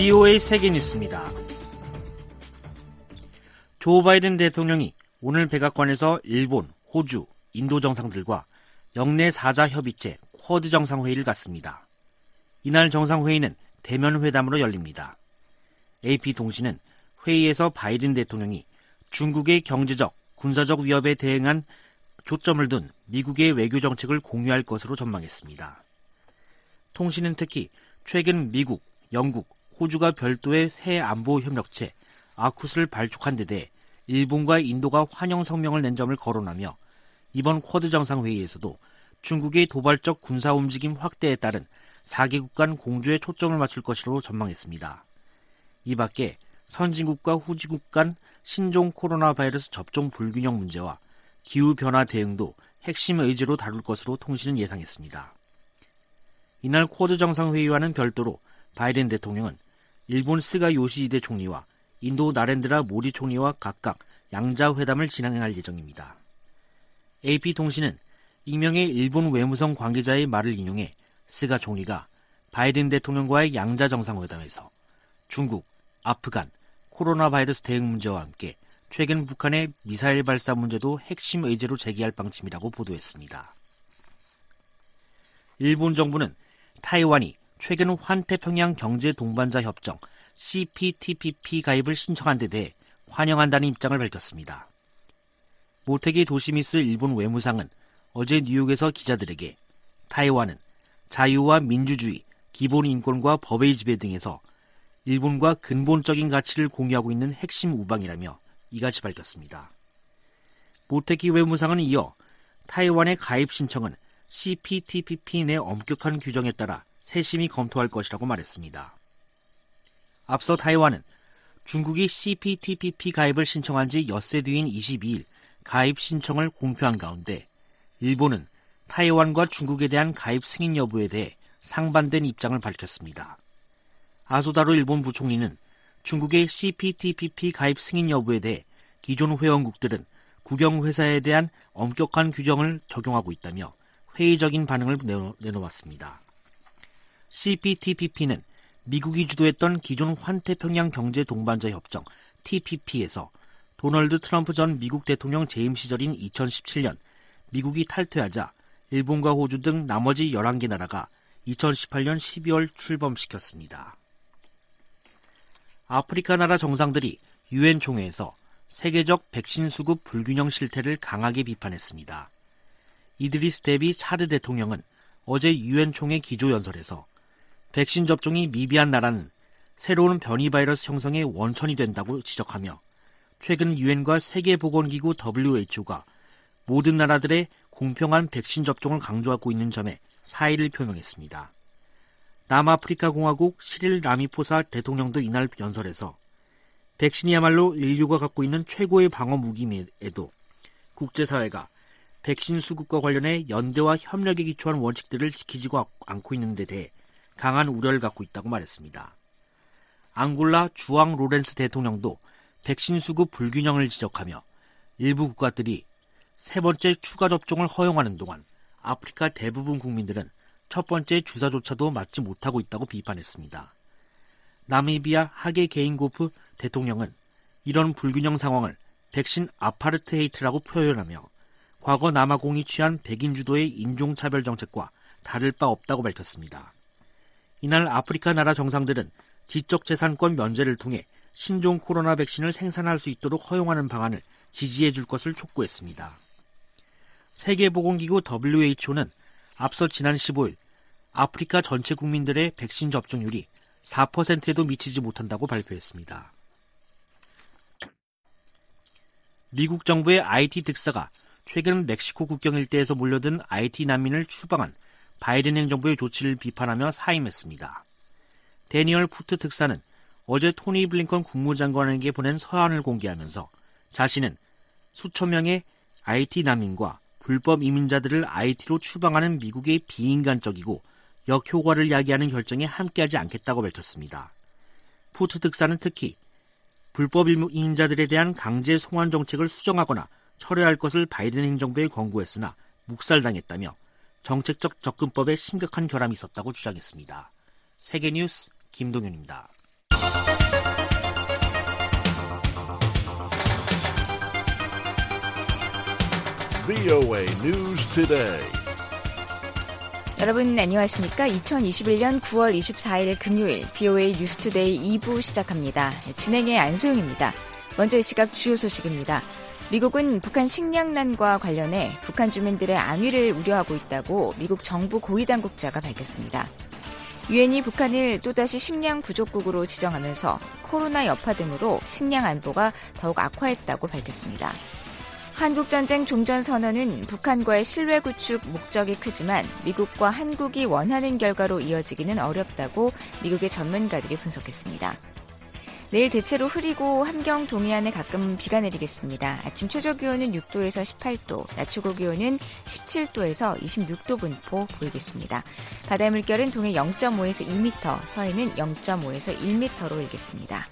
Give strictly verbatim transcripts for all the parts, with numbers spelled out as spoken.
브이오에이 세계뉴스입니다. 조 바이든 대통령이 오늘 백악관에서 일본, 호주, 인도 정상들과 영내 사자 협의체 쿼드 정상회의를 갖습니다. 이날 정상회의는 대면 회담으로 열립니다. 에이피통신은 회의에서 바이든 대통령이 중국의 경제적, 군사적 위협에 대응한 초점을 둔 미국의 외교 정책을 공유할 것으로 전망했습니다. 통신은 특히 최근 미국, 영국, 호주가 별도의 새 안보 협력체 아쿠스를 발족한 데 대해 일본과 인도가 환영 성명을 낸 점을 거론하며 이번 쿼드 정상회의에서도 중국의 도발적 군사 움직임 확대에 따른 사 개국 간 공조에 초점을 맞출 것으로 전망했습니다. 이 밖에 선진국과 후진국 간 신종 코로나 바이러스 접종 불균형 문제와 기후변화 대응도 핵심 의제로 다룰 것으로 통신은 예상했습니다. 이날 쿼드 정상회의와는 별도로 바이든 대통령은 일본 스가 요시히데 총리와 인도 나렌드라 모디 총리와 각각 양자회담을 진행할 예정입니다. 에이피통신은 익명의 일본 외무성 관계자의 말을 인용해 스가 총리가 바이든 대통령과의 양자 정상회담에서 중국, 아프간, 코로나 바이러스 대응 문제와 함께 최근 북한의 미사일 발사 문제도 핵심 의제로 제기할 방침이라고 보도했습니다. 일본 정부는 타이완이 최근 환태평양 경제 동반자 협정 씨피티피피 가입을 신청한 데 대해 환영한다는 입장을 밝혔습니다. 모테기 도시미스 일본 외무상은 어제 뉴욕에서 기자들에게 타이완은 자유와 민주주의, 기본 인권과 법의 지배 등에서 일본과 근본적인 가치를 공유하고 있는 핵심 우방이라며 이같이 밝혔습니다. 모테기 외무상은 이어 타이완의 가입 신청은 씨피티피피 내 엄격한 규정에 따라 세심히 검토할 것이라고 말했습니다. 앞서 타이완은 중국이 씨피티피피 가입을 신청한 지 엿새 뒤인 이십이일 가입 신청을 공표한 가운데 일본은 타이완과 중국에 대한 가입 승인 여부에 대해 상반된 입장을 밝혔습니다. 아소다로 일본 부총리는 중국의 씨피티피피 가입 승인 여부에 대해 기존 회원국들은 국영회사에 대한 엄격한 규정을 적용하고 있다며 회의적인 반응을 내놓, 내놓았습니다. 씨피티피피는 미국이 주도했던 기존 환태평양 경제 동반자 협정 티피피에서 도널드 트럼프 전 미국 대통령 재임 시절인 이천십칠년 미국이 탈퇴하자 일본과 호주 등 나머지 열한 개 나라가 이천십팔년 십이월 출범시켰습니다. 아프리카 나라 정상들이 유엔 총회에서 세계적 백신 수급 불균형 실태를 강하게 비판했습니다. 이드리스 데비 차드 대통령은 어제 유엔 총회 기조연설에서 백신 접종이 미비한 나라는 새로운 변이 바이러스 형성의 원천이 된다고 지적하며 최근 유엔과 세계보건기구 더블유에이치오가 모든 나라들의 공평한 백신 접종을 강조하고 있는 점에 사의를 표명했습니다. 남아프리카 공화국 시릴 라미포사 대통령도 이날 연설에서 백신이야말로 인류가 갖고 있는 최고의 방어 무기임에도 국제사회가 백신 수급과 관련해 연대와 협력에 기초한 원칙들을 지키지 않고 있는 데 대해 강한 우려를 갖고 있다고 말했습니다. 앙골라 주앙 로렌스 대통령도 백신 수급 불균형을 지적하며 일부 국가들이 세 번째 추가 접종을 허용하는 동안 아프리카 대부분 국민들은 첫 번째 주사조차도 맞지 못하고 있다고 비판했습니다. 나미비아 하게 게인고프 대통령은 이런 불균형 상황을 백신 아파르트헤이트라고 표현하며 과거 남아공이 취한 백인 주도의 인종차별 정책과 다를 바 없다고 밝혔습니다. 이날 아프리카 나라 정상들은 지적재산권 면제를 통해 신종 코로나 백신을 생산할 수 있도록 허용하는 방안을 지지해 줄 것을 촉구했습니다. 세계보건기구 더블유에이치오는 앞서 지난 십오일 아프리카 전체 국민들의 백신 접종률이 사 퍼센트에도 미치지 못한다고 발표했습니다. 미국 정부의 아이티 특사가 최근 멕시코 국경 일대에서 몰려든 아이티 난민을 추방한 바이든 행정부의 조치를 비판하며 사임했습니다. 데니얼 푸트 특사는 어제 토니 블링컨 국무장관에게 보낸 서한을 공개하면서 자신은 수천 명의 아이티 난민과 불법 이민자들을 아이티로 추방하는 미국의 비인간적이고 역효과를 야기하는 결정에 함께하지 않겠다고 밝혔습니다. 푸트 특사는 특히 불법 이민자들에 대한 강제 송환 정책을 수정하거나 철회할 것을 바이든 행정부에 권고했으나 묵살당했다며 정책적 접근법에 심각한 결함이 있었다고 주장했습니다. 세계뉴스 김동윤입니다. 브이오에이 News Today. 여러분 안녕하십니까? 이천이십일년 구월 이십사일 금요일 브이오에이 뉴스투데이 이 부 시작합니다. 진행의 안소영입니다. 먼저 이 시각 주요 소식입니다. 미국은 북한 식량난과 관련해 북한 주민들의 안위를 우려하고 있다고 미국 정부 고위당국자가 밝혔습니다. 유엔이 북한을 또다시 식량 부족국으로 지정하면서 코로나 여파 등으로 식량 안보가 더욱 악화했다고 밝혔습니다. 한국전쟁 종전선언은 북한과의 신뢰 구축 목적이 크지만 미국과 한국이 원하는 결과로 이어지기는 어렵다고 미국의 전문가들이 분석했습니다. 내일 대체로 흐리고 함경 동해안에 가끔 비가 내리겠습니다. 아침 최저기온은 육 도에서 십팔 도, 낮 최고기온은 십칠 도에서 이십육 도 분포 보이겠습니다. 바다의 물결은 동해 영 점 오에서 이 미터, 서해는 영 점 오에서 일 미터로 일겠습니다.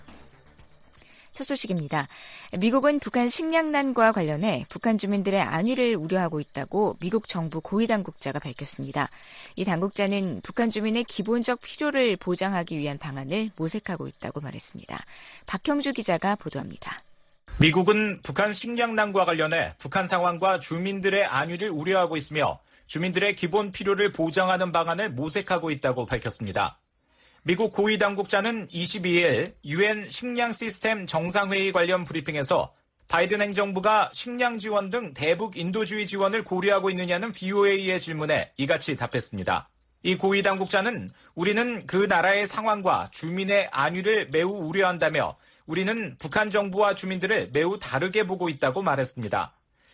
첫 소식입니다. 미국은 북한 식량난과 관련해 북한 주민들의 안위를 우려하고 있다고 미국 정부 고위당국자가 밝혔습니다. 이 당국자는 북한 주민의 기본적 필요를 보장하기 위한 방안을 모색하고 있다고 말했습니다. 박형주 기자가 보도합니다. 미국은 북한 식량난과 관련해 북한 상황과 주민들의 안위를 우려하고 있으며 주민들의 기본 필요를 보장하는 방안을 모색하고 있다고 밝혔습니다. 미국 고위당국자는 이십이일 유엔 식량 시스템 정상회의 관련 브리핑에서 바이든 행정부가 식량 지원 등 대북 인도주의 지원을 고려하고 있느냐는 브이오에이의 질문에 이같이 답했습니다. 이 고위당국자는 우리는 그 나라의 상황과 주민의 안위를 매우 우려한다며 우리는 북한 정부와 주민들을 매우 다르게 보고 있다고 말했습니다.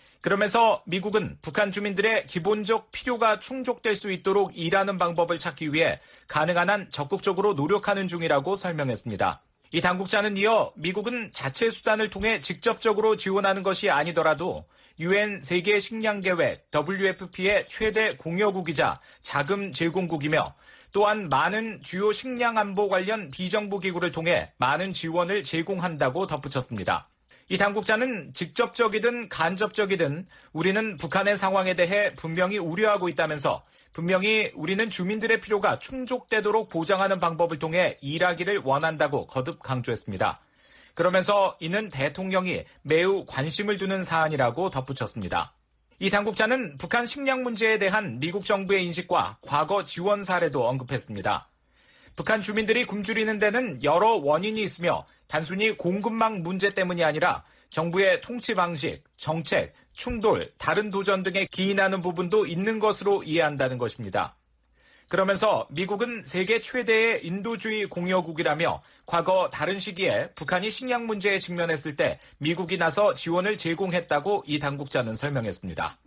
그러면서 미국은 북한 주민들의 기본적 필요가 충족될 수 있도록 일하는 방법을 찾기 위해 가능한 한 적극적으로 노력하는 중이라고 설명했습니다. 이 당국자는 이어 미국은 자체 수단을 통해 직접적으로 지원하는 것이 아니더라도 유엔 세계 식량 계획 더블유에프피의 최대 공여국이자 자금 제공국이며 또한 많은 주요 식량 안보 관련 비정부 기구를 통해 많은 지원을 제공한다고 덧붙였습니다. 이 당국자는 직접적이든 간접적이든 우리는 북한의 상황에 대해 분명히 우려하고 있다면서 분명히 우리는 주민들의 필요가 충족되도록 보장하는 방법을 통해 일하기를 원한다고 거듭 강조했습니다. 그러면서 이는 대통령이 매우 관심을 두는 사안이라고 덧붙였습니다. 이 당국자는 북한 식량 문제에 대한 미국 정부의 인식과 과거 지원 사례도 언급했습니다. 북한 주민들이 굶주리는 데는 여러 원인이 있으며 단순히 공급망 문제 때문이 아니라 정부의 통치 방식, 정책, 충돌, 다른 도전 등에 기인하는 부분도 있는 것으로 이해한다는 것입니다. 그러면서 미국은 세계 최대의 인도주의 공여국이라며 과거 다른 시기에 북한이 식량 문제에 직면했을 때 미국이 나서 지원을 제공했다고 이 당국자는 설명했습니다.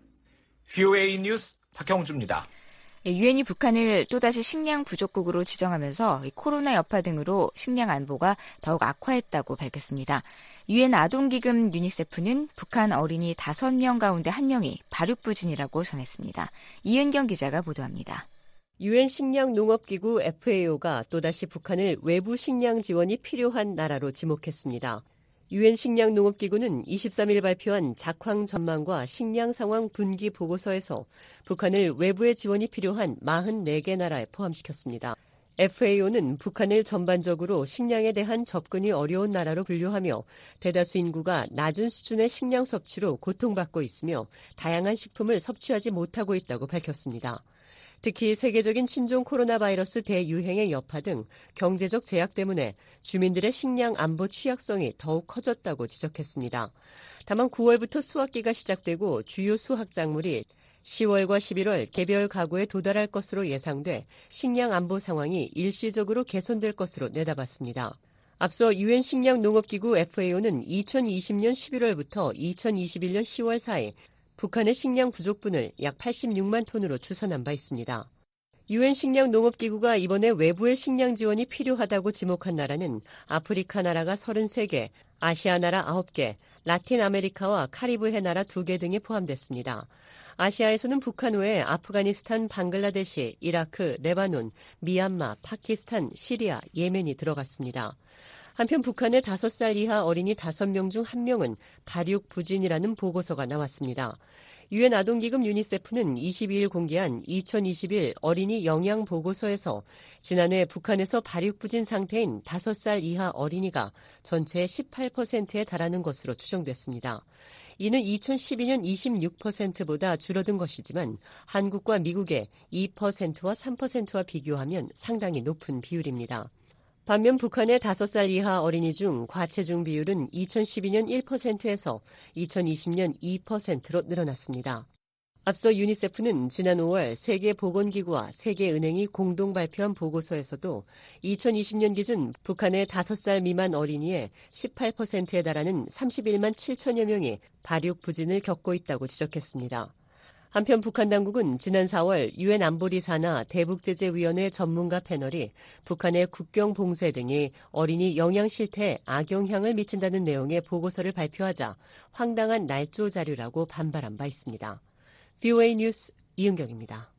브이오에이 뉴스 박형주입니다. 유엔이 북한을 또다시 식량 부족국으로 지정하면서 코로나 여파 등으로 식량 안보가 더욱 악화했다고 밝혔습니다. 유엔 아동기금 유니세프는 북한 어린이 다섯 명 가운데 한 명이 발육부진이라고 전했습니다. 이은경 기자가 보도합니다. 유엔 식량농업기구 에프에이오가 또다시 북한을 외부 식량 지원이 필요한 나라로 지목했습니다. 유엔 식량농업기구는 이십삼일 발표한 작황 전망과 식량 상황 분기 보고서에서 북한을 외부의 지원이 필요한 사십사 개 나라에 포함시켰습니다. 에프에이오는 북한을 전반적으로 식량에 대한 접근이 어려운 나라로 분류하며 대다수 인구가 낮은 수준의 식량 섭취로 고통받고 있으며 다양한 식품을 섭취하지 못하고 있다고 밝혔습니다. 특히 세계적인 신종 코로나 바이러스 대유행의 여파 등 경제적 제약 때문에 주민들의 식량 안보 취약성이 더욱 커졌다고 지적했습니다. 다만 구월부터 수확기가 시작되고 주요 수확 작물이 시월과 십일월 개별 가구에 도달할 것으로 예상돼 식량 안보 상황이 일시적으로 개선될 것으로 내다봤습니다. 앞서 유엔 식량농업기구 에프에이오는 이천이십년 십일월부터 이천이십일년 시월 사이 북한의 식량 부족분을 약 팔십육만 톤으로 추산한 바 있습니다. 유엔 식량농업기구가 이번에 외부의 식량 지원이 필요하다고 지목한 나라는 아프리카 나라가 서른세 개, 아시아 나라 아홉 개, 라틴 아메리카와 카리브해 나라 두 개 등이 포함됐습니다. 아시아에서는 북한 외에 아프가니스탄, 방글라데시, 이라크, 레바논, 미얀마, 파키스탄, 시리아, 예멘이 들어갔습니다. 한편 북한의 다섯 살 이하 어린이 다섯 명 중 한 명은 발육 부진이라는 보고서가 나왔습니다. 유엔 아동기금 유니세프는 이십이일 공개한 이천이십일 어린이 영양 보고서에서 지난해 북한에서 발육부진 상태인 다섯 살 이하 어린이가 전체의 십팔 퍼센트에 달하는 것으로 추정됐습니다. 이는 이천십이년 이십육 퍼센트보다 줄어든 것이지만 한국과 미국의 이 퍼센트와 삼 퍼센트와 비교하면 상당히 높은 비율입니다. 반면 북한의 다섯 살 이하 어린이 중 과체중 비율은 이천십이년 일 퍼센트에서 이천이십년 이 퍼센트로 늘어났습니다. 앞서 유니세프는 지난 오월 세계보건기구와 세계은행이 공동 발표한 보고서에서도 이천이십년 기준 북한의 다섯 살 미만 어린이의 십팔 퍼센트에 달하는 삼십일만 칠천여 명이 발육 부진을 겪고 있다고 지적했습니다. 한편 북한 당국은 지난 사월 유엔 안보리 산하 대북제재위원회 전문가 패널이 북한의 국경 봉쇄 등이 어린이 영양 실태에 악영향을 미친다는 내용의 보고서를 발표하자 황당한 날조 자료라고 반발한 바 있습니다. 비오에이 뉴스 이은경입니다.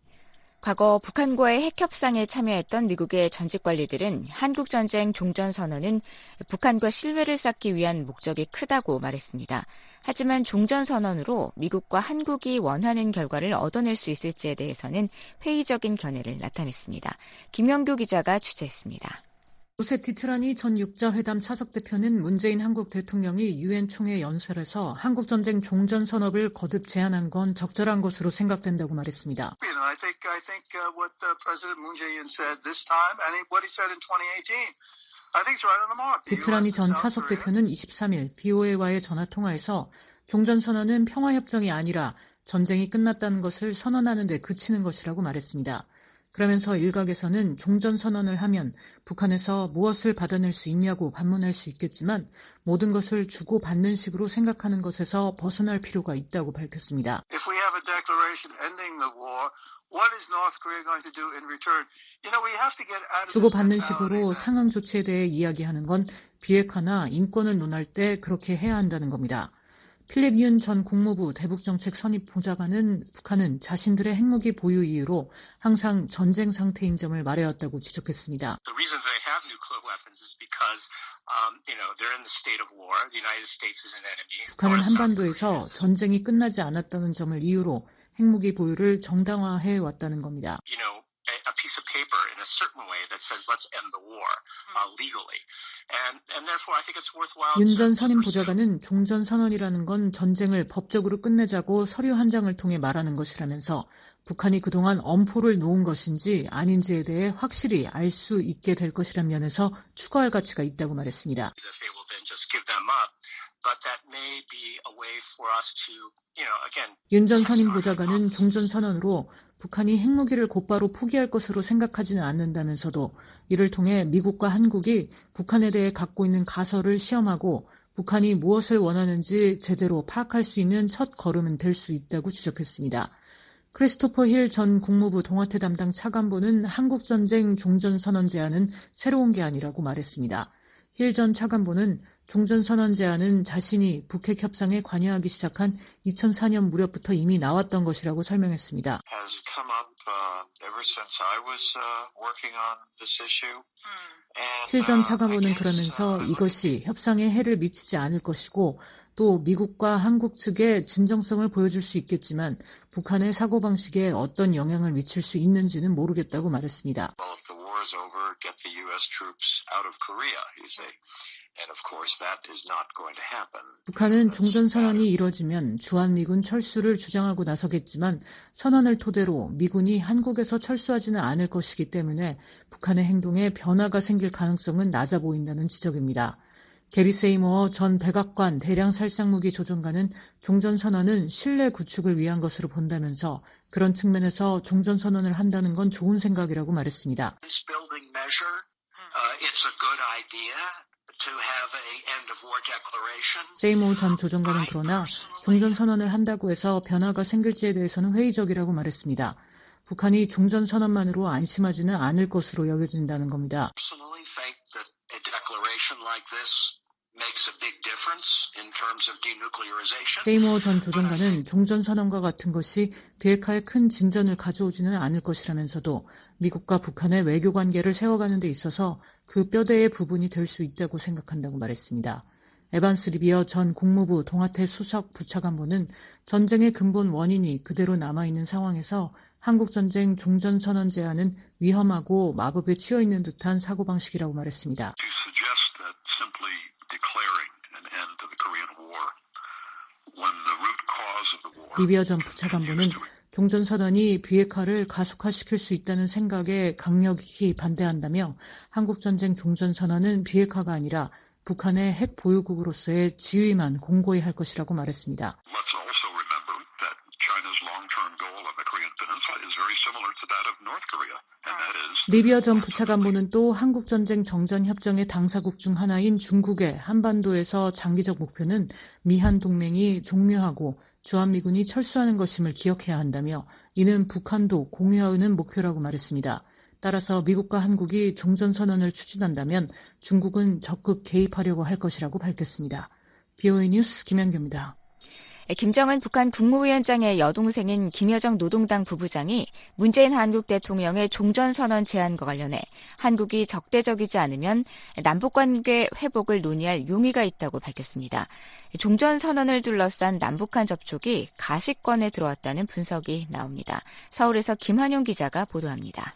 과거 북한과의 핵협상에 참여했던 미국의 전직 관리들은 한국전쟁 종전선언은 북한과 신뢰를 쌓기 위한 목적이 크다고 말했습니다. 하지만 종전선언으로 미국과 한국이 원하는 결과를 얻어낼 수 있을지에 대해서는 회의적인 견해를 나타냈습니다. 김영교 기자가 취재했습니다. 요셉 디트라니 전 육자회담 차석 대표는 문재인 한국 대통령이 유엔 총회 연설에서 한국전쟁 종전선언을 거듭 제안한 건 적절한 것으로 생각된다고 말했습니다. I think, I think uh, what uh, President Moon Jae-in said this time and what he said in twenty eighteen, I think it's right on the mark. 디트라니 전 차석 대표는 이십삼일 비오에이와의 전화통화에서 종전선언은 평화협정이 아니라 전쟁이 끝났다는 것을 선언하는 데 그치는 것이라고 말했습니다. 그러면서 일각에서는 종전선언을 하면 북한에서 무엇을 받아낼 수 있냐고 반문할 수 있겠지만 모든 것을 주고받는 식으로 생각하는 것에서 벗어날 필요가 있다고 밝혔습니다. If we have a declaration ending the war, what is North Korea going to do in return? You know, we have to get out of 주고받는 식으로 상응 조치에 대해 이야기하는 건 비핵화나 인권을 논할 때 그렇게 해야 한다는 겁니다. 필립 윤 전 국무부 대북정책 선임보좌관은 북한은 자신들의 핵무기 보유 이유로 항상 전쟁 상태인 점을 말해왔다고 지적했습니다. The reason they have nuclear weapons is because, um, you know, they're in the state of war. The United States is an enemy. 북한은 한반도에서 전쟁이 끝나지 않았다는 점을 이유로 핵무기 보유를 정당화해 왔다는 겁니다. You know, a piece of paper in a certain way that says let's end the war uh, legally. And and therefore I think it's worthwhile. 윤 전 선임 보좌관은 종전 선언이라는 건 전쟁을 법적으로 끝내자고 서류 한 장을 통해 말하는 것이라면서 북한이 그동안 엄포를 놓은 것인지 아닌지에 대해 확실히 알 수 있게 될 것이란 면에서 추가할 가치가 있다고 말했습니다. 윤 전 선임 보좌관은 종전선언으로 북한이 핵무기를 곧바로 포기할 것으로 생각하지는 않는다면서도 이를 통해 미국과 한국이 북한에 대해 갖고 있는 가설을 시험하고 북한이 무엇을 원하는지 제대로 파악할 수 있는 첫 걸음은 될 수 있다고 지적했습니다. 크리스토퍼 힐 전 국무부 동아태 담당 차관보는 한국전쟁 종전선언 제안은 새로운 게 아니라고 말했습니다. 힐 전 차관보는 종전선언 제안은 자신이 북핵 협상에 관여하기 시작한 이천사년 무렵부터 이미 나왔던 것이라고 설명했습니다. 힐 전 차관보는 그러면서 이것이 협상에 해를 미치지 않을 것이고 또 미국과 한국 측의 진정성을 보여줄 수 있겠지만 북한의 사고방식에 어떤 영향을 미칠 수 있는지는 모르겠다고 말했습니다. 북한은 종전선언이 이뤄지면 주한미군 철수를 주장하고 나서겠지만 선언을 토대로 미군이 한국에서 철수하지는 않을 것이기 때문에 북한의 행동에 변화가 생길 가능성은 낮아 보인다는 지적입니다. 게리 세이모어 전 백악관 대량살상무기 조종관은 종전선언은 신뢰 구축을 위한 것으로 본다면서 그런 측면에서 종전선언을 한다는 건 좋은 생각이라고 말했습니다. 세이모어 전 조종관은 그러나 종전선언을 한다고 해서 변화가 생길지에 대해서는 회의적이라고 말했습니다. 북한이 종전선언만으로 안심하지는 않을 것으로 여겨진다는 겁니다. 세이모어 전 조종관은 종전선언과 같은 것이 비핵화에 큰 진전을 가져오지는 않을 것이라면서도 미국과 북한의 외교관계를 세워가는 데 있어서 그 뼈대의 부분이 될 수 있다고 생각한다고 말했습니다. 에반스 리비어 전 국무부 동아태 수석 부차관보는 전쟁의 근본 원인이 그대로 남아있는 상황에서 한국전쟁 종전선언 제안은 위험하고 마법에 치여있는 듯한 사고방식이라고 말했습니다. 리비어 전 부차관보는 종전선언이 비핵화를 가속화시킬 수 있다는 생각에 강력히 반대한다며 한국전쟁 종전선언은 비핵화가 아니라 북한의 핵 보유국으로서의 지위만 공고히 할 것이라고 말했습니다. 리비어 전 부차관보는 또 한국전쟁 정전협정의 당사국 중 하나인 중국의 한반도에서 장기적 목표는 미한 동맹이 종료하고 주한미군이 철수하는 것임을 기억해야 한다며 이는 북한도 공유하는 목표라고 말했습니다. 따라서 미국과 한국이 종전선언을 추진한다면 중국은 적극 개입하려고 할 것이라고 밝혔습니다. 비오에이 뉴스 김현규입니다. 김정은 북한 국무위원장의 여동생인 김여정 노동당 부부장이 문재인 한국 대통령의 종전선언 제안과 관련해 한국이 적대적이지 않으면 남북관계 회복을 논의할 용의가 있다고 밝혔습니다. 종전선언을 둘러싼 남북한 접촉이 가시권에 들어왔다는 분석이 나옵니다. 서울에서 김한용 기자가 보도합니다.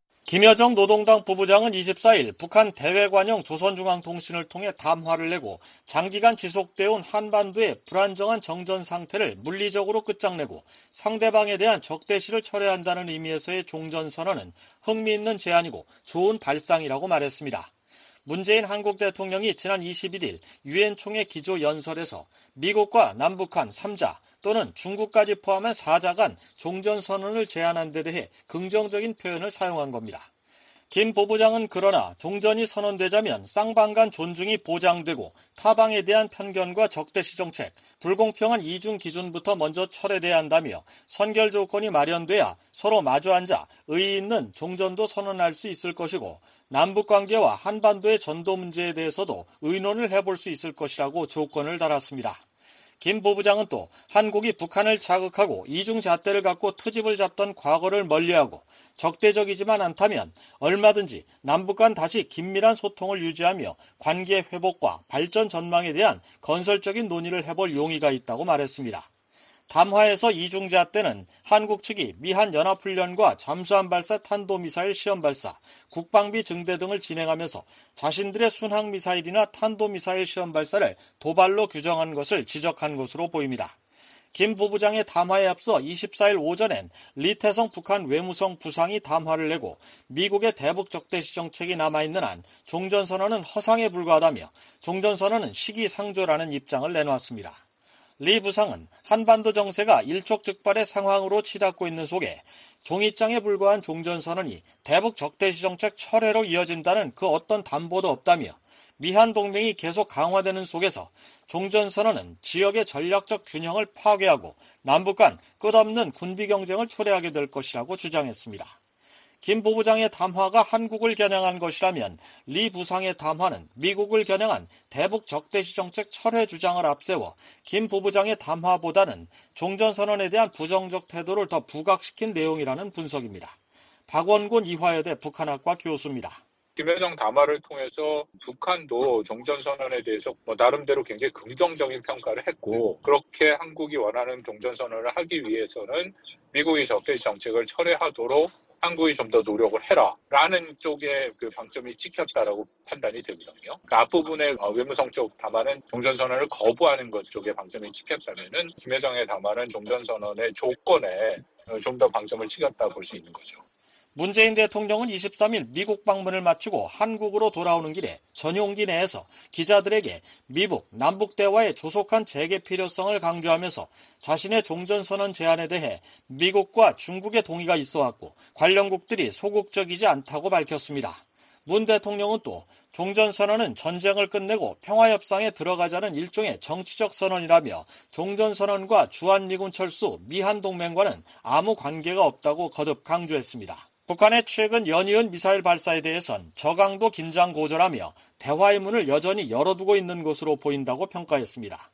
김여정 노동당 부부장은 이십사일 북한 대외관용 조선중앙통신을 통해 담화를 내고 장기간 지속되어온 한반도의 불안정한 정전 상태를 물리적으로 끝장내고 상대방에 대한 적대시를 철회한다는 의미에서의 종전선언은 흥미있는 제안이고 좋은 발상이라고 말했습니다. 문재인 한국 대통령이 지난 이십일일 유엔 총회 기조연설에서 미국과 남북한 삼자 또는 중국까지 포함한 사자 간 종전선언을 제안한 데 대해 긍정적인 표현을 사용한 겁니다. 김 부부장은 그러나 종전이 선언되자면 쌍방 간 존중이 보장되고 타방에 대한 편견과 적대시 정책, 불공평한 이중 기준부터 먼저 철회돼야 한다며 선결 조건이 마련돼야 서로 마주 앉아 의의 있는 종전도 선언할 수 있을 것이고 남북관계와 한반도의 전도 문제에 대해서도 의논을 해볼 수 있을 것이라고 조건을 달았습니다. 김 부부장은 또 한국이 북한을 자극하고 이중잣대를 갖고 트집을 잡던 과거를 멀리하고 적대적이지만 않다면 얼마든지 남북 간 다시 긴밀한 소통을 유지하며 관계 회복과 발전 전망에 대한 건설적인 논의를 해볼 용의가 있다고 말했습니다. 담화에서 이중잣대는 한국 측이 미한 연합훈련과 잠수함 발사 탄도미사일 시험 발사, 국방비 증대 등을 진행하면서 자신들의 순항미사일이나 탄도미사일 시험 발사를 도발로 규정한 것을 지적한 것으로 보입니다. 김 부부장의 담화에 앞서 이십사일 오전엔 리태성 북한 외무성 부상이 담화를 내고 미국의 대북 적대시 정책이 남아있는 한 종전선언은 허상에 불과하다며 종전선언은 시기상조라는 입장을 내놓았습니다. 리 부상은 한반도 정세가 일촉즉발의 상황으로 치닫고 있는 속에 종이장에 불과한 종전선언이 대북 적대시 정책 철회로 이어진다는 그 어떤 담보도 없다며 미한 동맹이 계속 강화되는 속에서 종전선언은 지역의 전략적 균형을 파괴하고 남북 간 끝없는 군비 경쟁을 초래하게 될 것이라고 주장했습니다. 김 부부장의 담화가 한국을 겨냥한 것이라면 리 부상의 담화는 미국을 겨냥한 대북 적대시 정책 철회 주장을 앞세워 김 부부장의 담화보다는 종전선언에 대한 부정적 태도를 더 부각시킨 내용이라는 분석입니다. 박원곤 이화여대 북한학과 교수입니다. 김여정 담화를 통해서 북한도 종전선언에 대해서 뭐 나름대로 굉장히 긍정적인 평가를 했고 그렇게 한국이 원하는 종전선언을 하기 위해서는 미국이 적대시 정책을 철회하도록 한국이 좀 더 노력을 해라라는 쪽에 그 방점이 찍혔다라고 판단이 되거든요. 그 앞부분의 외무성 쪽 담화는 종전선언을 거부하는 것 쪽에 방점이 찍혔다면은 김여정의 담화는 종전선언의 조건에 좀 더 방점을 찍었다 볼 수 있는 거죠. 문재인 대통령은 이십삼일 미국 방문을 마치고 한국으로 돌아오는 길에 전용기 내에서 기자들에게 미북, 남북 대화의 조속한 재개 필요성을 강조하면서 자신의 종전선언 제안에 대해 미국과 중국의 동의가 있어왔고 관련국들이 소극적이지 않다고 밝혔습니다. 문 대통령은 또 종전선언은 전쟁을 끝내고 평화협상에 들어가자는 일종의 정치적 선언이라며 종전선언과 주한미군 철수, 미한동맹과는 아무 관계가 없다고 거듭 강조했습니다. 북한의 최근 연이은 미사일 발사에 대해선 저강도 긴장 고조라며 대화의 문을 여전히 열어두고 있는 것으로 보인다고 평가했습니다.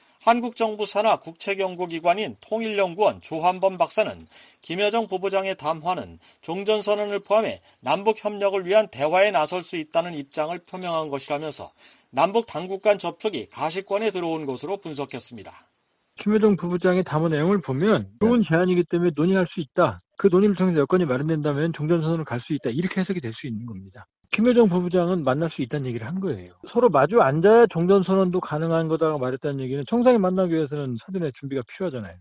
한국 정부 산하 국책연구기관인 통일연구원 조한범 박사는 김여정 부부장의 담화는 종전선언을 포함해 남북협력을 위한 대화에 나설 수 있다는 입장을 표명한 것이라면서 남북 당국 간 접촉이 가시권에 들어온 것으로 분석했습니다. 김여정 부부장의 담화 내용을 보면 좋은 제안이기 때문에 논의할 수 있다. 그 논의를 통해서 여건이 마련된다면 종전선언을 갈 수 있다. 이렇게 해석이 될 수 있는 겁니다. 김여정 부부장은 만날 수 있다는 얘기를 한 거예요. 서로 마주 앉아야 종전선언도 가능한 거다가 말했다는 얘기는 정상이 만나기 위해서는 사전에 준비가 필요하잖아요.